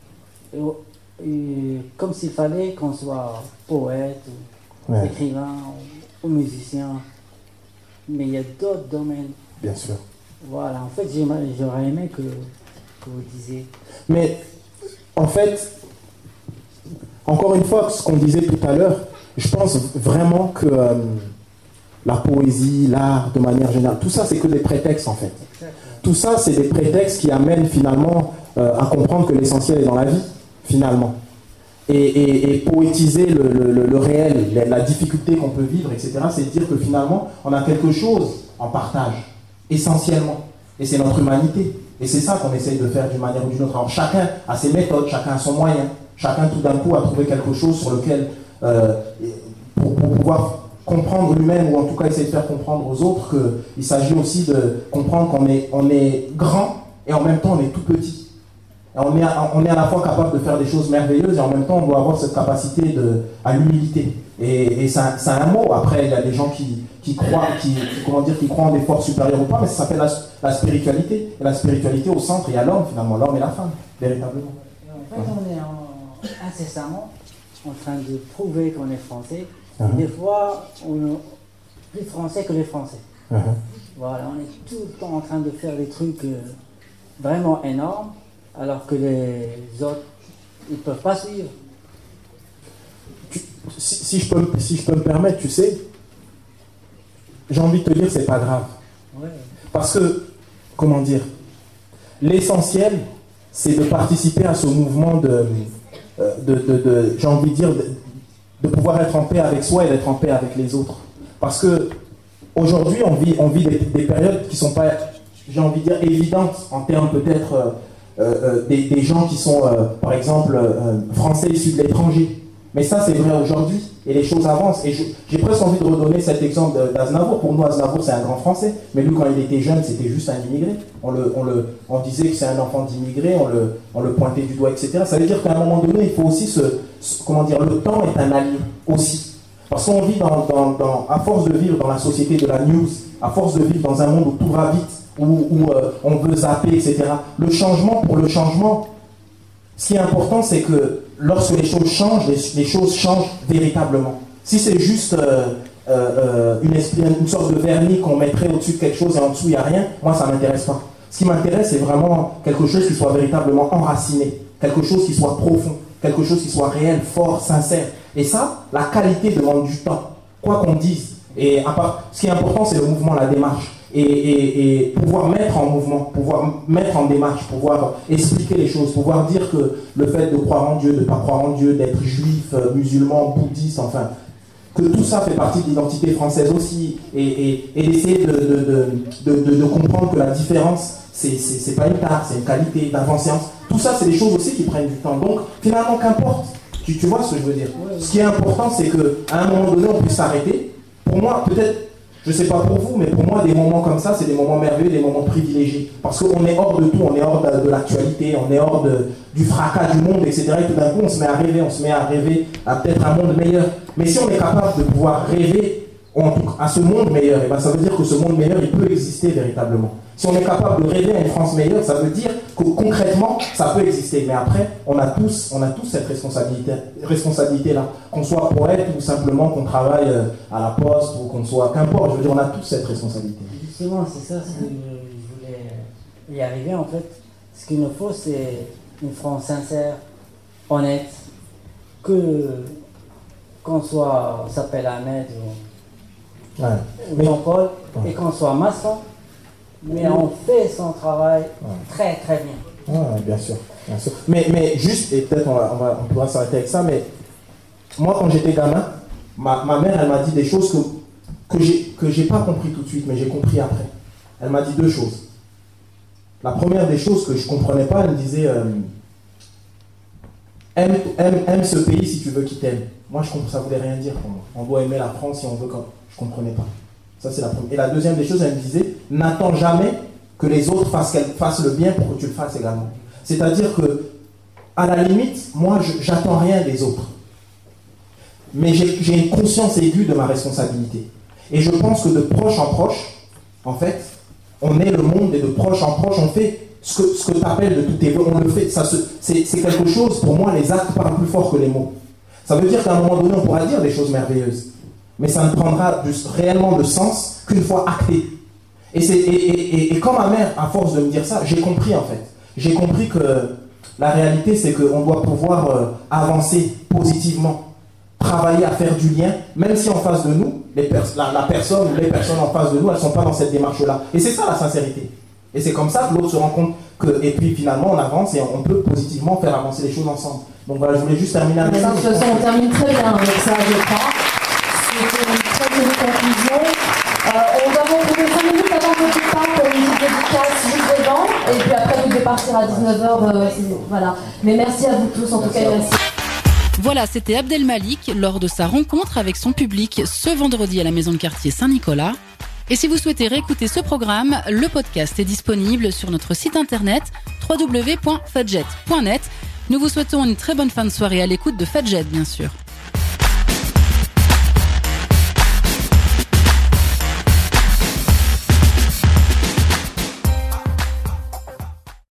comme s'il fallait qu'on soit poète, ou écrivain, ou musicien. Mais il y a d'autres domaines. Bien sûr. Voilà, en fait, j'aurais aimé que vous disiez. Mais, en fait, encore une fois, ce qu'on disait tout à l'heure, je pense vraiment que la poésie, l'art, de manière générale, tout ça, c'est que des prétextes, en fait. Tout ça, c'est des prétextes qui amènent finalement à comprendre que l'essentiel est dans la vie, finalement. et poétiser le réel, la difficulté qu'on peut vivre, etc., c'est dire que finalement, on a quelque chose en partage, essentiellement. Et c'est notre humanité. Et c'est ça qu'on essaye de faire d'une manière ou d'une autre. Alors chacun a ses méthodes, chacun a son moyen, chacun tout d'un coup a trouvé quelque chose sur lequel, pour pouvoir comprendre lui-même, ou en tout cas essayer de faire comprendre aux autres qu'il s'agit aussi de comprendre qu'on est grand et en même temps on est tout petit. Et on est à la fois capable de faire des choses merveilleuses et en même temps on doit avoir cette capacité à l'humilité. Et c'est un mot. Après, il y a des gens qui croient, qui croient en des forces supérieures ou pas, mais ça s'appelle la spiritualité. Et la spiritualité, au centre, il y a l'homme finalement, l'homme et la femme, véritablement. En fait, on est incessamment en train de prouver qu'on est français. Uh-huh. Des fois, on est plus français que les Français. Uh-huh. Voilà, on est tout le temps en train de faire des trucs vraiment énormes, alors que les autres, ils ne peuvent pas suivre. Si je peux me permettre, tu sais, j'ai envie de te dire, c'est pas grave. Ouais. Parce que, comment dire, l'essentiel, c'est de participer à ce mouvement j'ai envie de dire, de pouvoir être en paix avec soi et d'être en paix avec les autres. Parce que aujourd'hui, on vit des périodes qui ne sont pas, j'ai envie de dire, évidentes en termes peut-être des gens qui sont, par exemple, français issus de l'étranger. Mais ça, c'est vrai aujourd'hui, et les choses avancent. Et j'ai presque envie de redonner cet exemple d'Aznavour. Pour nous, Aznavour, c'est un grand Français. Mais lui, quand il était jeune, c'était juste un immigré. On disait que c'est un enfant d'immigré, on le pointait du doigt, etc. Ça veut dire qu'à un moment donné, il faut aussi le temps est un allié aussi. Parce qu'on vit à force de vivre dans la société de la news, à force de vivre dans un monde où tout va vite, où on veut zapper, etc. Le changement pour le changement, ce qui est important, c'est que lorsque les choses changent, les choses changent véritablement. Si c'est juste une sorte de vernis qu'on mettrait au-dessus de quelque chose et en dessous il n'y a rien, moi ça ne m'intéresse pas. Ce qui m'intéresse, c'est vraiment quelque chose qui soit véritablement enraciné, quelque chose qui soit profond, quelque chose qui soit réel, fort, sincère. Et ça, la qualité demande du temps, quoi qu'on dise. Et ce qui est important, c'est le mouvement, la démarche. Et pouvoir mettre en mouvement, pouvoir mettre en démarche, pouvoir expliquer les choses, pouvoir dire que le fait de croire en Dieu, de ne pas croire en Dieu, d'être juif, musulman, bouddhiste, enfin, que tout ça fait partie de l'identité française aussi, et d'essayer de comprendre que la différence, c'est pas une tare, c'est une qualité, d'avancer. Tout ça, c'est des choses aussi qui prennent du temps. Donc, finalement, qu'importe, tu vois ce que je veux dire. Ce qui est important, c'est qu'à un moment donné, on puisse s'arrêter. Pour moi, peut-être, je ne sais pas pour vous, mais pour moi, des moments comme ça, c'est des moments merveilleux, des moments privilégiés. Parce qu'on est hors de tout, on est hors de l'actualité, on est hors du fracas du monde, etc. Et tout d'un coup, on se met à rêver à peut-être un monde meilleur. Mais si on est capable de pouvoir rêver à ce monde meilleur, et ben ça veut dire que ce monde meilleur, il peut exister véritablement. Si on est capable de rêver à une France meilleure, ça veut dire que concrètement, ça peut exister. Mais après, on a tous cette responsabilité-là. Qu'on soit poète ou simplement qu'on travaille à la poste ou qu'on soit... Qu'importe, je veux dire, on a tous cette responsabilité. Justement, c'est ça ce que je voulais y arriver en fait. Ce qu'il nous faut, c'est une France sincère, honnête, qu'on s'appelle Ahmed ou Jean-Paul, et qu'on soit maçon. Mais on fait son travail très très bien. Ouais, bien sûr. Mais juste, et peut-être on pourra s'arrêter avec ça, mais moi quand j'étais gamin, ma mère elle m'a dit des choses que j'ai pas compris tout de suite, mais j'ai compris après. Elle m'a dit deux choses. La première des choses que je comprenais pas, elle me disait aime ce pays si tu veux qu'il t'aime. Moi ça voulait rien dire pour moi. On doit aimer la France si on veut je comprenais pas. Ça, c'est la première. Et la deuxième des choses, elle me disait, n'attends jamais que les autres fassent le bien pour que tu le fasses également. C'est-à-dire que, à la limite, moi, j'attends rien des autres. Mais j'ai une conscience aiguë de ma responsabilité. Et je pense que de proche en proche, en fait, on est le monde et de proche en proche, on fait ce que tu appelles de tout tes voeux, on le fait. C'est quelque chose, pour moi, les actes parlent plus fort que les mots. Ça veut dire qu'à un moment donné, on pourra dire des choses merveilleuses. Mais ça ne prendra réellement de sens qu'une fois acté. Et quand ma mère, à force de me dire ça, j'ai compris en fait. J'ai compris que la réalité, c'est qu'on doit pouvoir avancer positivement, travailler à faire du lien, même si en face de nous, la personne ou les personnes en face de nous, elles ne sont pas dans cette démarche-là. Et c'est ça la sincérité. Et c'est comme ça que l'autre se rend compte et puis finalement on avance et on peut positivement faire avancer les choses ensemble. Donc voilà, je voulais juste terminer avec ça. De toute façon, on termine très bien avec ça, je crois. C'était une très jolie conclusion. On va vous retrouver 5 minutes avant votre départ pour une petite dédicace juste devant, et puis après vous devez partir à 19h. Voilà. Mais merci à vous tous, en tout cas, merci. Voilà, c'était Abdel Malik lors de sa rencontre avec son public ce vendredi à la maison de quartier Saint-Nicolas. Et si vous souhaitez réécouter ce programme, le podcast est disponible sur notre site internet www.fadjet.net. Nous vous souhaitons une très bonne fin de soirée à l'écoute de Fadjet, bien sûr.